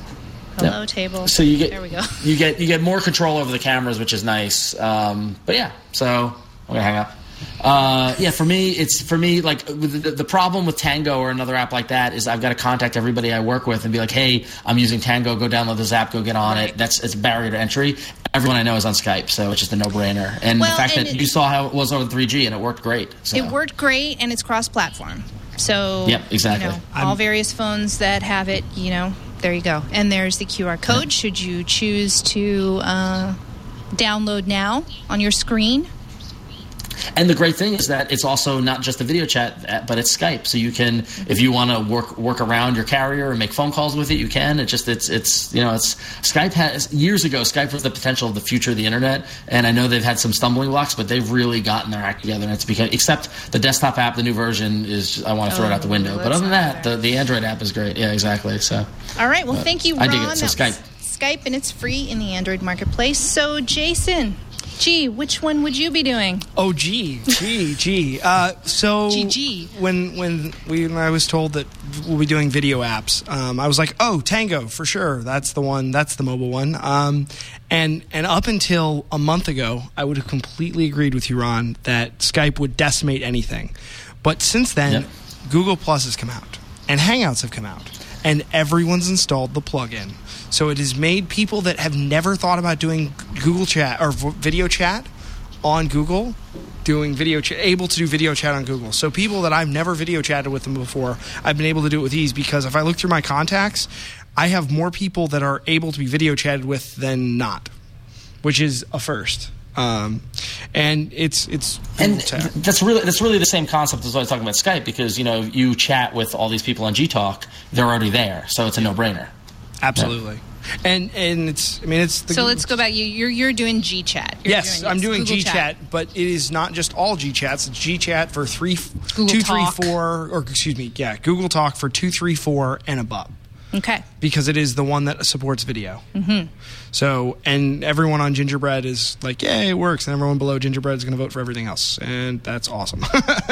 Hello, Yep. table. So you get there we go. you get you get more control over the cameras, which is nice. Um, but yeah, so I'm gonna hang up. Uh, yeah, for me, it's for me like the, the problem with Tango or another app like that is I've got to contact everybody I work with and be like, hey, I'm using Tango. Go download this app. Go get on Right. it. That's it's a barrier to entry. Everyone I know is on Skype, so it's just a no-brainer. And Well, the fact and that it- you saw how it was on three G and it worked great. So. It worked great, and it's cross-platform. So, Yep, exactly. you know, all various phones that have it, you know, there you go. And there's the Q R code. Yep. Should you choose to uh, download now on your screen? And the great thing is that it's also not just a video chat, but it's Skype. So you can, if you want to work work around your carrier and make phone calls with it, you can. It just it's it's you know it's Skype has years ago. Skype was the potential of the future of the internet, and I know they've had some stumbling blocks, but they've really gotten their act together. And it's become except the desktop app, the new version is I want to throw it out the window. But other than that, the the Android app is great. Yeah, exactly. So All right. Well, But thank you, I Ron. dig it. So That was Skype. Skype, and it's free in the Android marketplace. So, Jason, gee, which one would you be doing? Oh, gee, gee, gee. Uh, so Gee, gee. when when we when I was told that we'll be doing video apps, um, I was like, oh, Tango for sure. That's the one. That's the mobile one. Um, and and up until a month ago, I would have completely agreed with you, Ron, that Skype would decimate anything. But since then, Yep. Google Plus has come out, and Hangouts have come out, and everyone's installed the plugin. So it has made people that have never thought about doing Google Chat or v- video chat on Google doing video ch- able to do video chat on Google. So people that I've never video chatted with them before, I've been able to do it with ease because if I look through my contacts, I have more people that are able to be video chatted with than not, which is a first. Um, and it's it's Google And Chat. th- that's really that's really the same concept as what I was talking about Skype because you know you chat with all these people on G Talk, they're already there, so it's a no-brainer. Absolutely. And and it's I mean it's the So Google- let's go back. You, you're you're doing GChat. You're Yes, I'm doing Google GChat, but it is not just all GChats. It's GChat for three, Google two, three, Talk. four, or excuse me, yeah, Google Talk for two, three, four, and above, Okay. because it is the one that supports video. Mm-hmm. So, and everyone on Gingerbread is like, yeah, it works, and everyone below Gingerbread is going to vote for everything else, and that's awesome.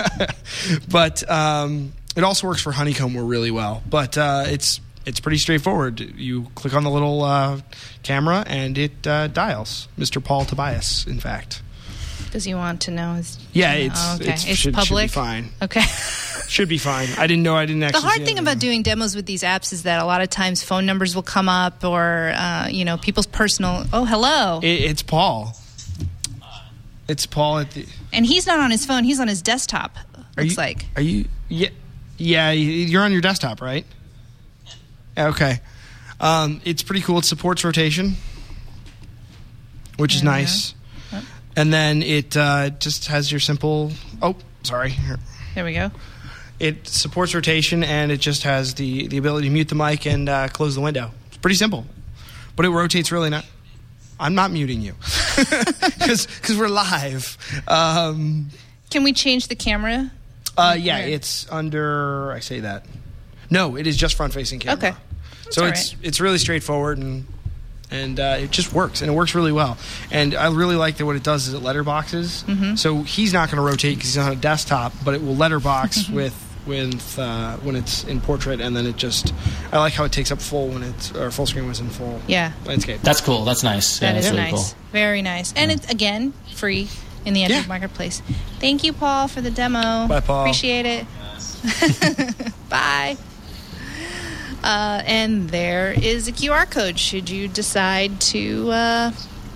But um, it also works for Honeycomb really well. But uh, it's it's pretty straightforward. You click on the little uh, camera, and it uh, dials Mister Paul Tobias. In fact. Does he want to know? His, Yeah, it's, oh, okay. it's, it's should, public. should be fine. Okay. Should be fine. I didn't know. I didn't The actually. hard see thing it. about doing demos with these apps is that a lot of times phone numbers will come up, or uh, you know, people's personal. Oh, hello. It, it's Paul. It's Paul at the. And he's not on his phone. He's on his desktop. Are Looks you, like. Are you? Yeah. Yeah. You're on your desktop, right? Okay. Um, it's pretty cool. It supports rotation, which is Yeah. nice. And then it uh, just has your simple. Oh, sorry. Here. There we go. It supports rotation, and it just has the, the ability to mute the mic and uh, close the window. It's pretty simple, but it rotates really not. I'm not muting you because we're live. Um, Can we change the camera? Uh, yeah, it's under. I say that. No, it is just front-facing camera. Okay. So all it's right. it's really straightforward and and uh, it just works and it works really well. And I really like that what it does is it letterboxes. Mm-hmm. So he's not going to rotate because he's on a desktop, but it will letterbox with with uh, when it's in portrait, and then it just. I like how it takes up full when it's or full screen when it's in full Yeah. landscape. That's cool. That's nice. That yeah, is that's really nice. cool. Very nice. And it's, again, free in the Android Yeah. Marketplace. Thank you, Paul, for the demo. Bye, Paul. Appreciate it. Bye. Uh, and there is a Q R code should you decide to uh,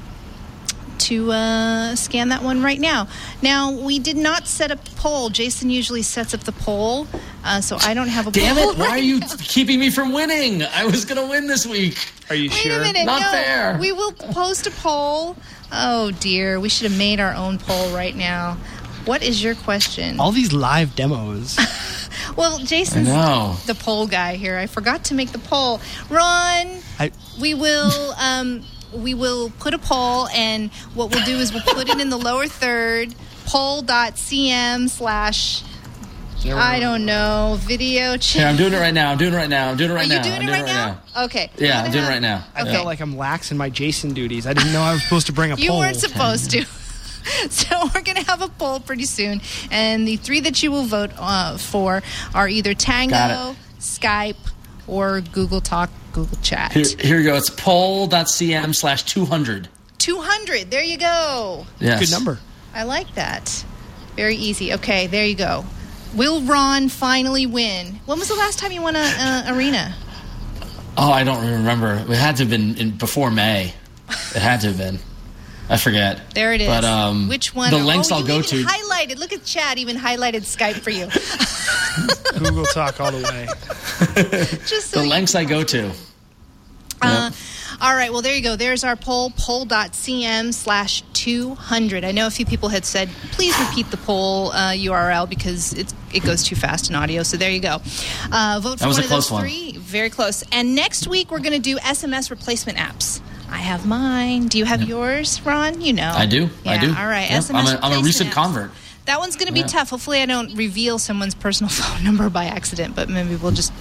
to uh, scan that one right now. Now, we did not set up the poll. Jason usually sets up the poll, uh, so I don't have a Damn poll it! Why right are you now. keeping me from winning? I was gonna win this week. Are you Wait sure? a minute. Not no, fair. We will post a poll. Oh, dear. We should have made our own poll right now. What is your question? All these live demos. Well, Jason's I know. the poll guy here. I forgot to make the poll. Ron, I, we will um, we will put a poll, and what we'll do is we'll put it in the lower third, poll.cm slash, I don't know, video chat. Here, I'm doing it right now. I'm doing it right now. I'm doing it right Are now. you doing I'm it doing right now? Okay. Yeah, We're I'm gonna doing it have- right now. I Okay. felt like I'm lax in my Jason duties. I didn't know I was supposed to bring a You poll. weren't supposed to. So we're going to have a poll pretty soon. And the three that you will vote uh, for are either Tango, Got Skype, or Google Talk, Google Chat. Here, here we go. It's poll.cm slash 200. two hundred. There you go. Yes. Good number. I like that. Very easy. Okay, there you go. Will Ron finally win? When was the last time you won a uh, arena? Oh, I don't remember. It had to have been in, before May. It had to have been. I forget. There it is. But um, which one? The oh, links you I'll go even to. highlighted. Look at Chad. Even highlighted Skype for you. Google Talk all the way. Just so The you links I go to. Uh, all right, well, there you go. There's our poll, poll.cm slash 200. I know a few people had said, please repeat the poll uh, U R L because it's, it goes too fast in audio. So there you go. Uh, vote for That was one a of close those one. three. Very close. And next week, we're going to do S M S replacement apps. I have mine. Do you have yours, Ron? You know. I do. Yeah, I do. all right. Yep. S M S I'm a, I'm a replacement recent apps. convert. That one's going to be Yeah. tough. Hopefully I don't reveal someone's personal phone number by accident, but maybe we'll just,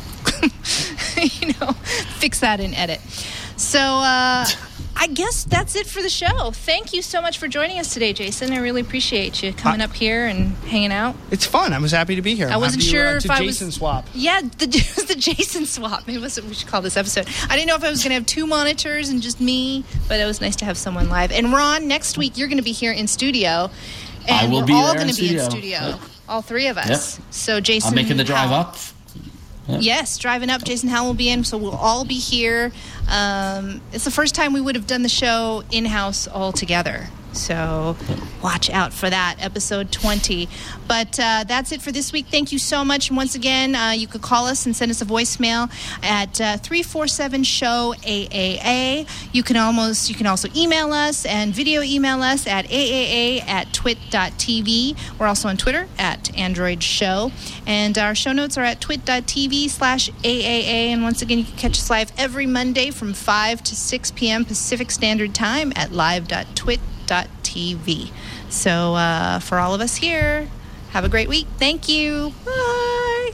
you know, fix that in edit. So uh, I guess that's it for the show. Thank you so much for joining us today, Jason. I really appreciate you coming Uh, up here and hanging out. It's fun. I was happy to be here. I wasn't Happy to, sure uh, if to I Jason was swap. Yeah, the, it was the Jason swap. Maybe that's what we should call this episode. I didn't know if I was going to have two monitors and just me, but it was nice to have someone live. And Ron, next week you're going to be here in studio, and I will we're be all there in going to be in studio. studio, Yep. all three of us. Yep. So Jason, I'm making the drive Howell- up. Yes, driving up. Jason Howell will be in, so we'll all be here. Um, it's the first time we would have done the show in-house all together. So watch out for that, episode twenty. But uh, that's it for this week. Thank you so much. And once again, uh, you could call us and send us a voicemail at uh, three four seven show A A A. You can almost you can also email us and video email us at A A A at twit dot T V. We're also on Twitter at Android Show. And our show notes are at twit dot T V slash A A A. And once again, you can catch us live every Monday from five to six p.m. Pacific Standard Time at live dot twit dot T V. So uh, for all of us here, have a great week. Thank you. Bye.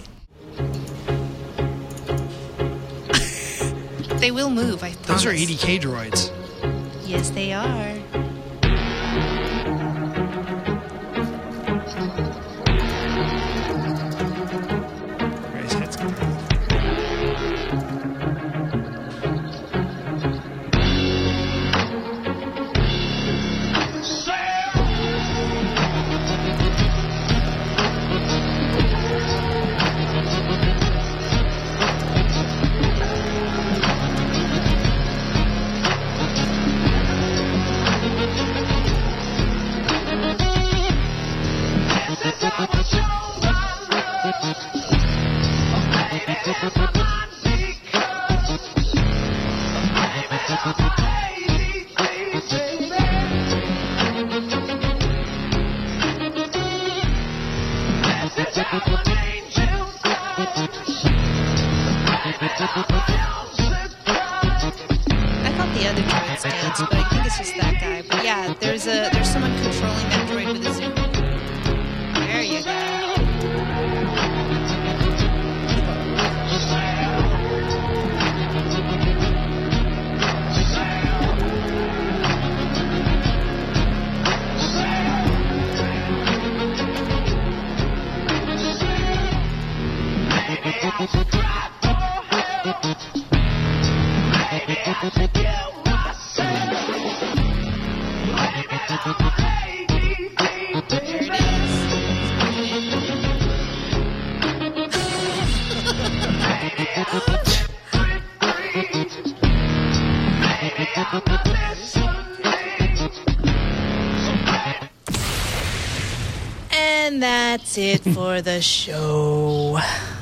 They will move, I promise. Those are eighty K droids. Yes, they are. His head's gonna- I thought the other droids danced, but I think it's just that guy. But yeah, there's a there's someone controlling that droid with a zoom. There you go. And that's it for the show.